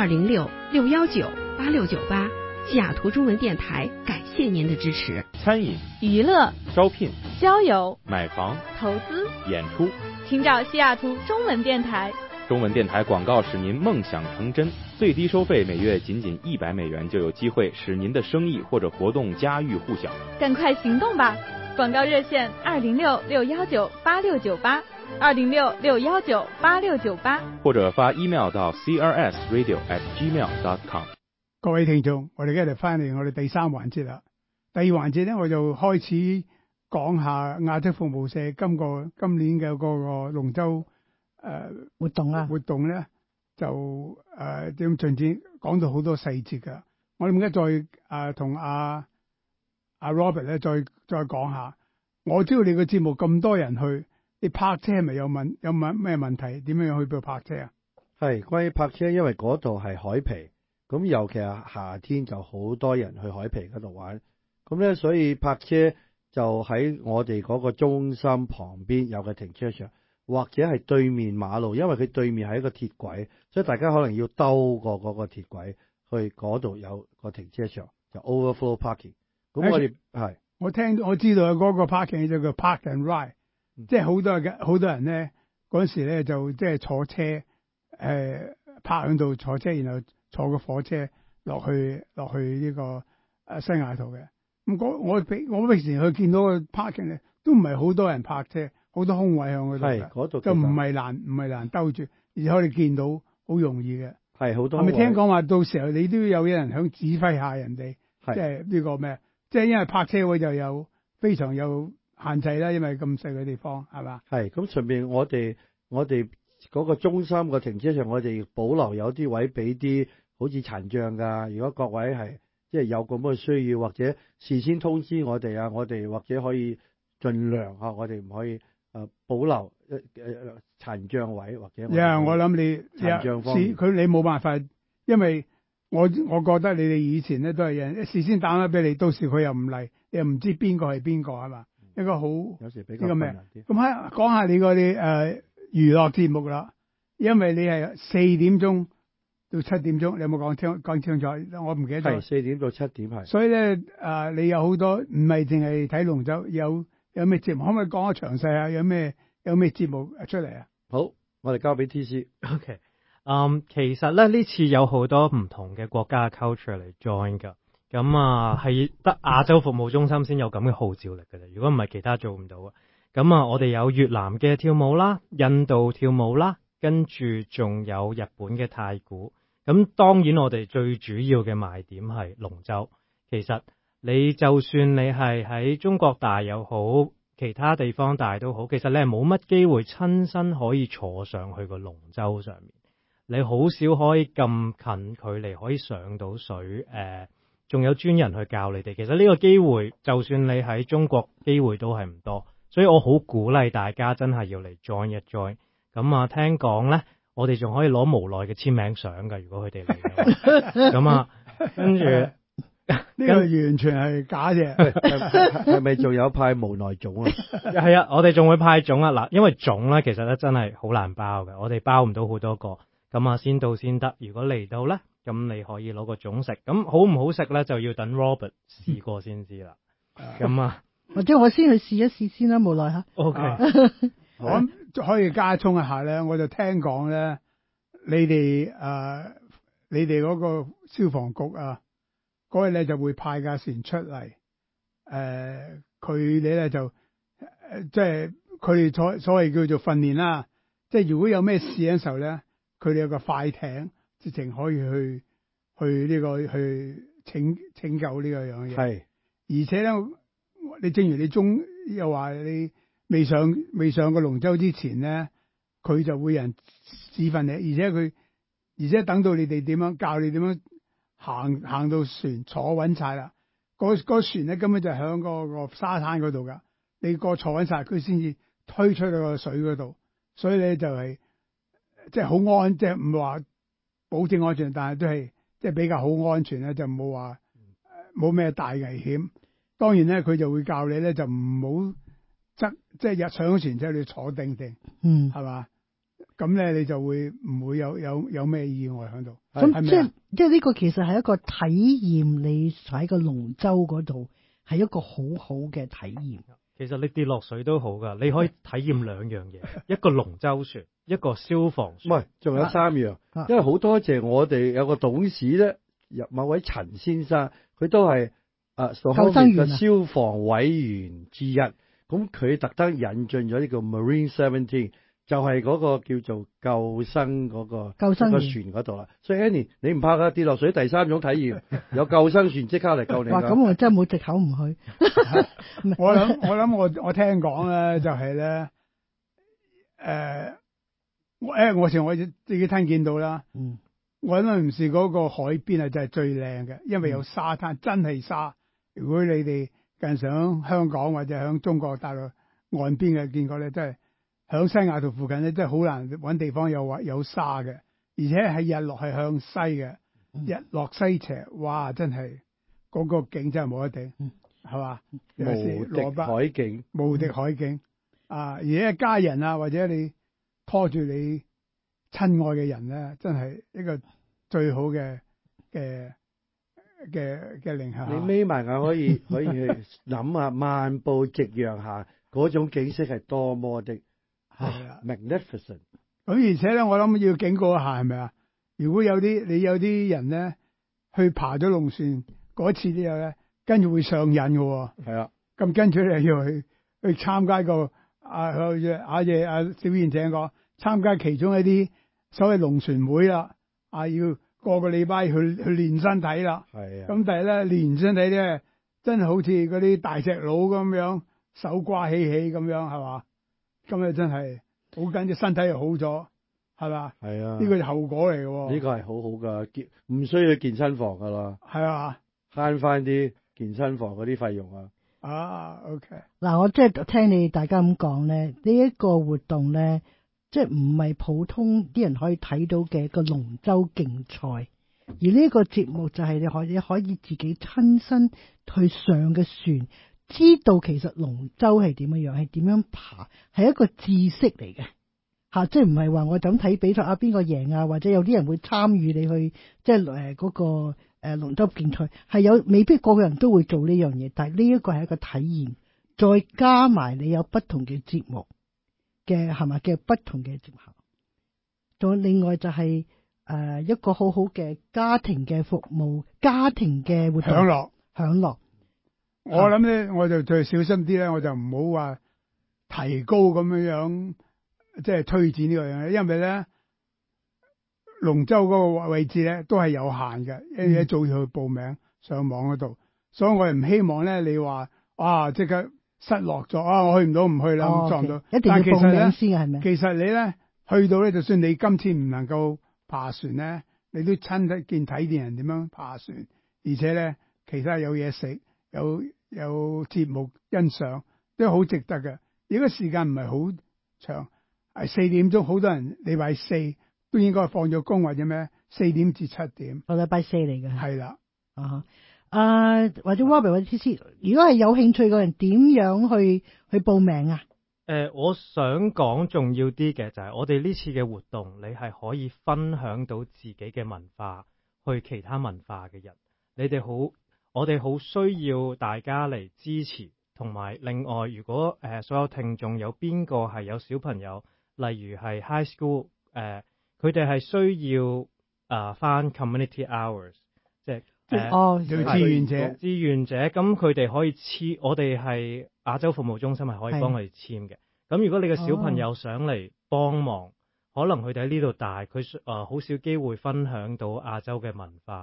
206-619-8698。西雅图中文电台感谢您的支持。 餐饮、 娱乐、 招聘、 交友、 买房、 投资、 演出， 请找西雅图中文电台。 中文电台广告使您梦想成真，最低收费每月仅$100就有机会使您的生意或者活动家喻户晓。 赶快行动吧！广告热线206-619-8698 206-619-8698， 或者发 email 到 crsradio@gmail.com。 各位聽眾，我哋今日翻嚟我哋第3環節啦。第2環節咧，我就開始講下亞洲服務社今年嘅嗰個龍舟活動咧就點進展，講到好多細節㗎。我哋而家再同阿 Robert 咧再講下。我知道你個節目咁多人去，你泊車係咪有咩問題？點樣去邊度泊車啊？ 係關於泊車，因為嗰度係海皮，咁尤其係夏天就好多人去海皮嗰度玩，咁咧所以泊車就喺我哋嗰個中心旁邊有個停車場。或者係對面馬路，因為佢對面係一個鐵軌，所以大家可能要兜過嗰個鐵軌去嗰度有個停車場，就 overflow parking。咁我哋係我知道嗰個 parking 就叫 park and ride，即係好多人咧嗰時咧就即係坐車泊喺度坐車，然後坐個火車落去呢個西雅圖嘅。咁我平時去見到個 parking 咧都唔係好多人泊車。好多空位喺嗰度，就唔係難兜住，而且可以見到好容易嘅。 係好多。 係咪聽講話到時候你都有人響指揮下人哋？即係呢個咩？即係因為泊車位就有非常有限制啦，因為咁細嘅地方係嘛？ 係咁，順便我哋嗰個中心個停車場，我哋保留有啲位俾啲好似殘障㗎。如果各位係即係有咁嘅需要，或者事先通知我哋啊，我哋或者可以盡量我哋唔可以。保留殘障位或者我諗你殘障方面你冇辦法，因為我覺得你哋以前咧都係人事先打咗俾你，到時佢又唔嚟，你又唔知邊個係邊個係嘛？一個好有時比較困難啲。 咁講下你嗰啲娛樂節目啦，因為你係4點鐘到7點鐘，你有冇講清楚？我唔記得咗。 係4點到7點係。 所以咧你有好多唔係淨係睇龍舟，有咩節目？可唔可以講下詳細啊？有咩節目出嚟啊？ 好，我哋交俾 TC。 OK，其實咧呢次有好多唔同嘅國家嘅 culture 嚟 join 㗎。咁係得亞洲服務中心先有咁嘅號召力㗎啫。如果唔係，其他做唔到啊。咁我哋有越南嘅跳舞啦，印度跳舞啦，跟住仲有日本嘅太鼓。咁當然我哋最主要嘅賣點係龍舟。其實你就算你係喺中國大又好，其他地方大都好，其實你係冇乜機會親身可以坐上去個龍舟上面，你好少可以咁近距離可以上到水，仲有專人去教你哋。其實呢個機會，就算你喺中國機會都係唔多，所以我好鼓勵大家真係要嚟 join 一 join。咁聽講呢，我哋仲可以攞無奈嘅簽名相㗎，如果佢哋嚟嘅話。咁跟住。 呢個完全係假嘅， 係咪仲有派無奈粽啊？ 係啊，我哋仲會派粽啊！嗱，因為粽咧其實咧真係好難包嘅，我哋包唔到好多個，咁先到先得。如果嚟到咧，咁你可以攞個粽食，咁好唔好食咧就要等 Robert 試過先知啦。咁或者我先去試一試先啦，無奈嚇。 OK， 我可以加充一下咧，我就聽講咧，你哋嗰個消防局啊。嗰日咧就會派架船出嚟，佢哋咧就即係佢哋所謂叫做訓練啦。即係如果有咩事嘅時候咧，佢哋有個快艇，直情可以去去拯救呢個樣嘢。係，而且咧，你正如你又話你未上過龍舟之前咧，佢就會有人示範你，而且等到你哋點樣教你點樣行到船坐穩晒啦，嗰船咧根本就喺個沙灘嗰度噶，你坐穩晒，佢先至推出去個水嗰度，所以咧就係即係好即係唔係話保證安全，但係都係即係比較好安全咧，就冇咩大危險。當然咧，佢就會教你咧就唔好即係上船之後你坐定，係嘛？咁咧你就唔會有咩意外喺度。 咁即係呢個其實係一個體驗，你喺個龍舟嗰度係一個好好嘅體驗。 其實你跌落水都好噶，你可以體驗兩樣嘢，一個龍舟船，一個消防船。 唔係，仲有三樣。因為好多謝我哋有個董事咧，某位陳先生，佢都係所方面嘅消防委員之一。咁佢特登引進咗呢個 Marine 17，就係嗰個叫做救生嗰個船嗰度啦。所以 Annie， 你唔怕㗎，跌落水第三種體驗，有救生船即刻嚟救你。 哇！咁我真係冇藉口唔去。 我諗我聽講咧就係咧，我自己聽見到啦。我諗唔是嗰個海邊啊，就係最靚嘅，因為有沙灘，真係沙。如果你哋近上香港或者響中國大陸岸邊嘅見過咧，真係響西雅圖附近咧，真係好難搵地方有沙嘅，而且係日落係向西嘅，日落西斜，哇！真係嗰個景真係冇得頂，係嘛？ 無敵海景， 無敵海景啊！而且家人啊，或者你拖住你親愛嘅人咧，真係一個最好嘅靈下。 你眯埋眼可以去諗下，漫步夕陽下嗰種景色係多麼的magnificent。 咁而且咧，我諗要警告一下，係咪啊？如果有啲人咧去爬咗龍船嗰次之後咧，跟住會上癮嘅。 係啊。咁跟住你要去參加個小燕姐講參加其中一啲所謂龍船會啦，要個禮拜去練身體啦。係啊。咁但係咧練身體咧，真係好似嗰啲大隻佬咁樣手瓜起咁樣，係嘛？咁啊真係好緊要，身體又好咗，係嘛？係啊。呢個係後果嚟嘅。 呢個係好好噶，唔需要去健身房噶啦。 係啊。慳翻啲健身房嗰啲費用啊。 OK。 嗱，我即係聽你大家咁講咧，呢一個活動咧，即係唔係普通啲人可以睇到嘅一個龍舟競賽，而呢個節目就係你可以自己親身去上嘅船，知道其實龍舟係點樣，係點樣爬，係一個知識嚟嘅吓，即係唔係話我就咁睇比賽邊個贏啊，或者有啲人會參與你去即係嗰個龍舟競賽，係未必個個人都會做呢樣嘢，但係呢一個係一個體驗，再加埋你有不同嘅節目嘅係咪嘅不同嘅節目，仲另外就係一個好好嘅家庭嘅服務，家庭嘅活動享樂。 我諗咧，我就最小心啲咧，我就唔好話提高咁樣即係推薦呢個樣嘢，因為咧龍舟嗰個位置咧都係有限嘅，一早要去報名上網嗰度，所以我又唔希望咧你話即刻失落咗我去唔到唔去啦，咁撞到。 一定要報名先係咪？ 其實你咧去到咧，就算你今次唔能夠爬船咧，你都親得見睇見人點樣爬船，而且咧其他有嘢食，有節目欣賞，都好值得嘅。如果時間唔係好長，係4點鐘，好多人禮拜四都應該放咗工或者咩，4點至7點。 禮拜四嚟嘅。 係啦。 或者 Robert 或者 TC， 如果係有興趣嘅人，點樣去報名啊？ 我想講重要啲嘅就係我哋呢次嘅活動，你係可以分享到自己嘅文化去其他文化嘅人。我哋好需要大家嚟支持，同埋另外，如果所有聽眾有邊個係有小朋友，例如係 high school，佢哋係需要返 community hours， 即係志願者，咁佢哋可以簽，我哋係亞洲服務中心係可以幫佢哋簽嘅。咁如果你嘅小朋友想嚟幫忙，可能佢哋喺呢度大，佢好少機會分享到亞洲嘅文化。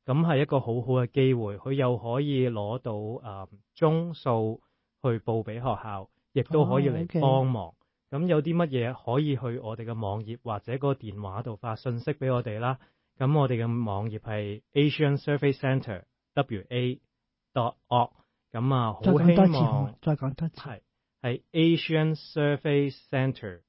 咁係一個好好嘅機會，佢又可以攞到鐘數去報俾學校，亦都可以嚟幫忙。咁有啲乜嘢可以去我哋嘅網頁或者個電話度發信息俾我哋啦。咁我哋嘅網頁係 Asian Survey Centre WA.org。咁啊，好希望再講多次， 係 Asian Survey Centre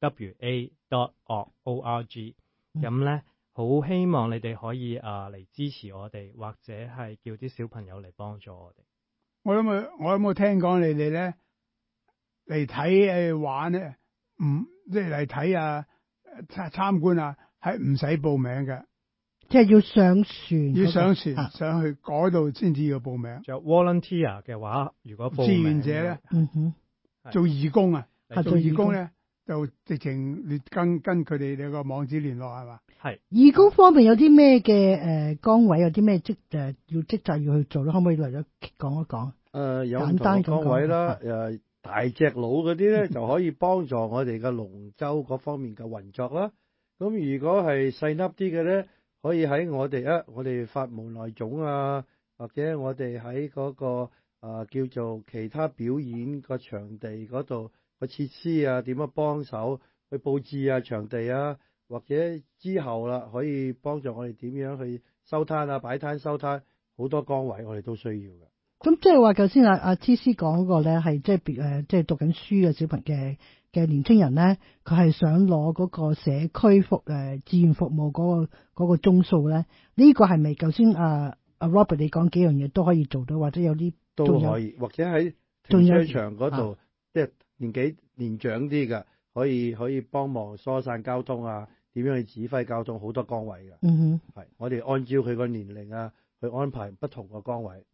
WA.org。咁咧，好希望你哋可以嚟支持我哋，或者係叫啲小朋友嚟幫助我哋。 我有冇聽講你哋咧嚟睇玩咧？即係嚟睇參觀啊，係唔使報名嘅， 即係要上船， 要上船上去嗰度先至要報名。 就 volunteer 嘅話，如果報名， 志願者咧，做義工啊，做義工咧就直情跟佢哋個網址聯絡係嘛？ 係義工方面有啲咩嘅崗位，有啲咩職責要去做咧？可唔可以嚟咗講一講？ 有唔同嘅崗位啦，大隻佬嗰啲咧就可以幫助我哋嘅龍舟嗰方面嘅運作啦。咁如果係細粒啲嘅咧，可以喺我哋法務內總啊，或者我哋喺嗰個叫做其他表演個場地嗰度個設施啊，點樣幫手去佈置啊場地啊，或者之後啦可以幫助我哋點樣去收攤啊擺攤收攤，好多崗位我哋都需要嘅。 咁即係話，頭先阿 TC 講嗰個咧，係即係讀緊書嘅小朋友嘅年青人咧，佢係想攞嗰個社區志願服務嗰個鐘數咧，呢個係咪頭先阿 Robert 你講幾樣嘢都可以做到，或者有啲都可以，或者喺停車場嗰度，即係年長啲嘅，可以幫忙疏散交通啊，點樣去指揮交通，好多崗位嘅。係我哋按照佢個年齡啊，去安排不同嘅崗位。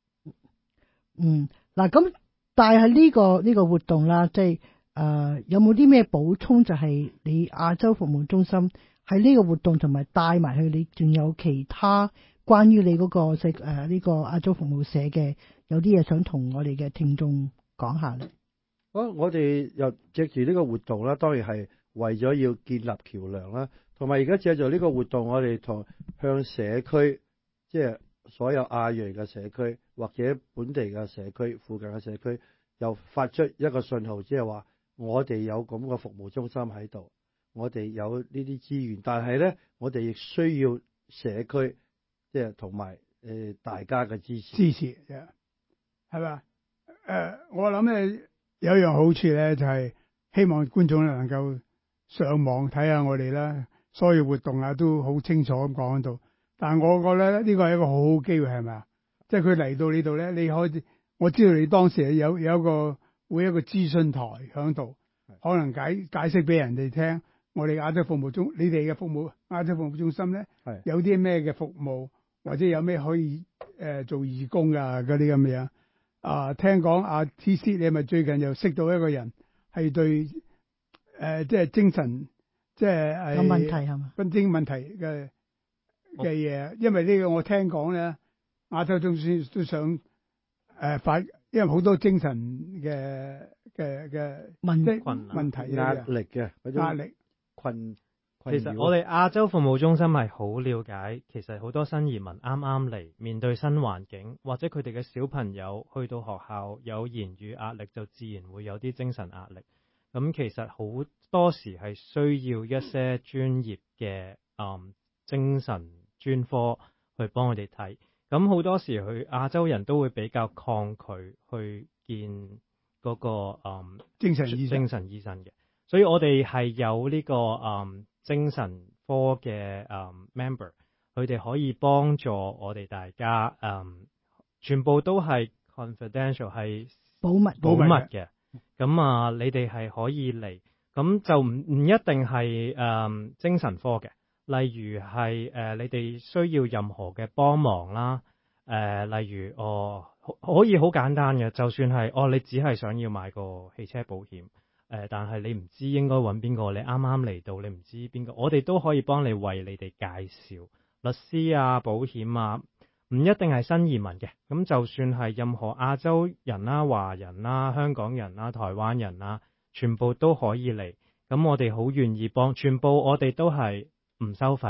嗱咁，但係呢個活動啦，即係有冇啲咩補充？就係你亞洲服務中心喺呢個活動同埋帶埋去，你仲有其他關於你嗰個呢個亞洲服務社嘅有啲嘢想同我哋嘅聽眾講下咧？ 我哋又藉住呢個活動啦，當然係為咗要建立橋樑啦，同埋而家借助呢個活動，我哋向社區即係所有亞裔嘅社區或者本地嘅社區附近嘅社區，又發出一個信號，即係話我哋有咁個服務中心喺度，我哋有呢啲資源，但係咧我哋亦需要社區即係同埋大家嘅支持， 係嘛？我諗咧有一樣好處咧，就係希望觀眾能夠上網睇下我哋啦，所有活動啊都好清楚咁講喺度。但係我覺得呢個係一個好好機會，係咪啊？即係佢嚟到呢度咧，你可以，我知道你當時有一個諮詢台響度，可能解釋俾人哋聽，我哋亞洲服務中，你哋嘅亞洲服務中心咧，有啲咩嘅服務，或者有咩可以做義工啊嗰啲咁樣。聽講阿 TC 你係咪最近又識到一個人係對即係精神即係有問題係嘛？ 分精問題嘅嘢，因為呢個我聽講咧，亞洲中心都想因為好多精神嘅問題壓力嘅壓力困擾。其實我哋亞洲服務中心係好了解，其實好多新移民啱啱嚟，面對新環境，或者佢哋嘅小朋友去到學校有言語壓力，就自然會有啲精神壓力。咁其實好多時係需要一些專業嘅精神專科去幫佢哋睇。咁好多時佢亞洲人都會比較抗拒去見嗰個精神醫生嘅，所以我哋係有呢個精神科嘅member， 佢哋可以幫助我哋大家全部都係 confidential 係保密嘅。咁你哋係可以嚟，咁就唔一定係精神科嘅。例如係你哋需要任何嘅幫忙啦，例如可以好簡單嘅，就算係你只係想要買個汽車保險，但係你唔知應該揾邊個，你啱啱嚟到，你唔知邊個，我哋都可以幫你為你哋介紹律師啊、保險啊，唔一定係新移民嘅，咁就算係任何亞洲人啦、華人啦、香港人啦、台灣人啦，全部都可以嚟，咁我哋好願意幫，全部我哋都係唔收費嘅，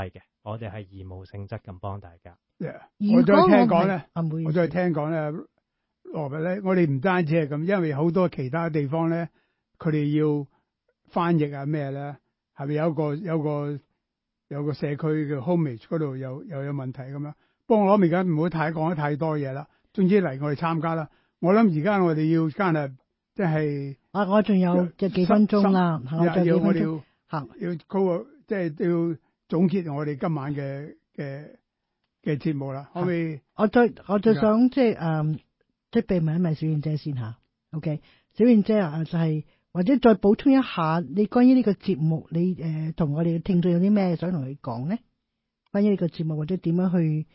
我哋係義務性質咁幫大家。 我再聽講咧，我再聽講咧，羅拔咧，我哋唔單止係咁，因為好多其他地方咧，佢哋要翻譯啊咩咧，係咪有個社區嘅 homage 嗰度又有問題咁樣？不過我諗而家唔好講得太多嘢啦。總之嚟我哋參加啦。我諗而家我哋要加入，即係我仲有幾分鐘啦，我哋要行要嗰個即係要總結我哋今晚嘅節目啦。可唔可以？我再想即係即係問一問小燕姐先吓。OK， 小燕姐啊，就係或者再補充一下，你關於呢個節目，你同我哋嘅聽眾有啲咩想同佢講咧？關於呢個節目或者點樣去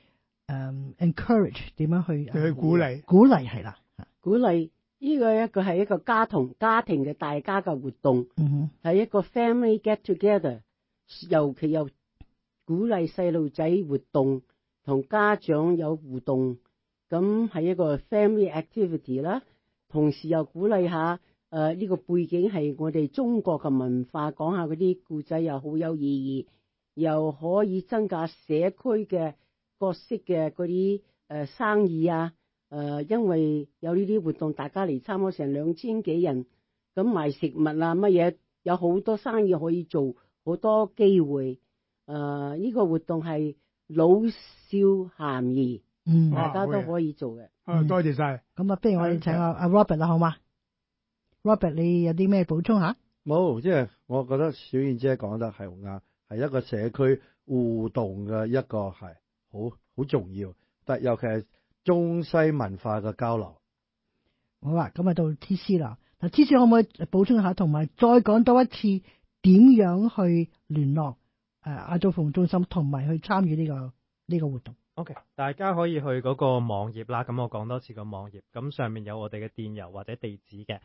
encourage， 點樣去鼓勵係啦， 鼓勵呢個一個係一個家庭嘅大家嘅活動，係一個 family get together， 尤其有鼓勵細路仔活動，同家長有互動，咁係一個 family activity 啦。同時又鼓勵下呢個背景係我哋中國嘅文化，講下嗰啲故仔又好有意義，又可以增加社區嘅角色嘅嗰啲生意啊。因為有呢啲活動，大家嚟參加成2000幾人，咁賣食物啊乜嘢，有好多生意可以做，好多機會。呢個活動係老少咸宜，大家都可以做嘅。多謝晒。咁不如我哋請阿 Robert 啦，好嘛 ？Robert， 你有啲咩補充下？ 冇，即係我覺得小燕姐講得係好啱，係一個社區互動嘅一個係好重要，但尤其係中西文化嘅交流。 好啦，咁啊到 TC 啦。嗱，TC 可唔可以補充下，同埋再講多一次點樣去聯絡亞洲服務中心，同埋去參與呢個活動 ？OK， 大家可以去嗰個網頁啦。咁我講多次個網頁，咁上面有我哋嘅電郵或者地址嘅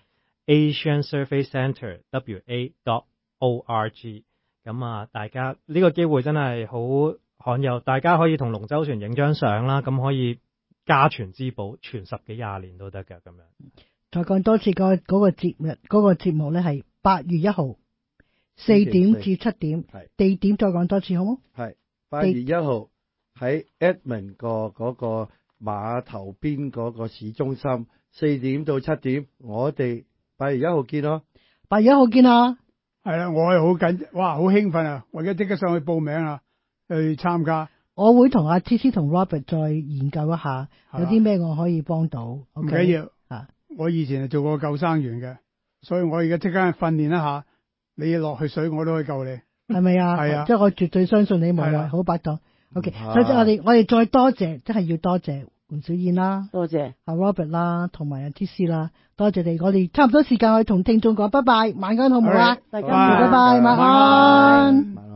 asiansurveycentre.wa.org。咁啊，大家呢個機會真係好罕有，大家可以同龍舟船影張相啦，咁可以家傳之寶，傳10幾20年都得㗎咁樣。 再講多次嗰個節目咧係8月1號4點至7點，地點再講多次好冇？ 係8月1號喺 Edmond 嗰個碼頭邊嗰個市中心，4點到7點，我哋8月1號見咯。 8月1號見啊！ 係啦，我係好緊，哇，好興奮啊！我而家即刻上去報名啊，去參加。 我會同阿 TC 同 Robert 再研究一下，有啲咩我可以幫到。唔緊要啊！我以前係做過救生員嘅，所以我而家即刻訓練一下。你落去水，我都可以救你，係咪啊？係啊！即係我絕對相信你冇壞，好拍檔。OK，所以我哋再多謝，真係要多謝胡小燕啦，多謝阿 Robert 啦，同埋阿 TC 啦，多謝你。我哋差唔多時間，我同聽眾講拜拜，晚安好唔好啊？大家拜拜，晚安。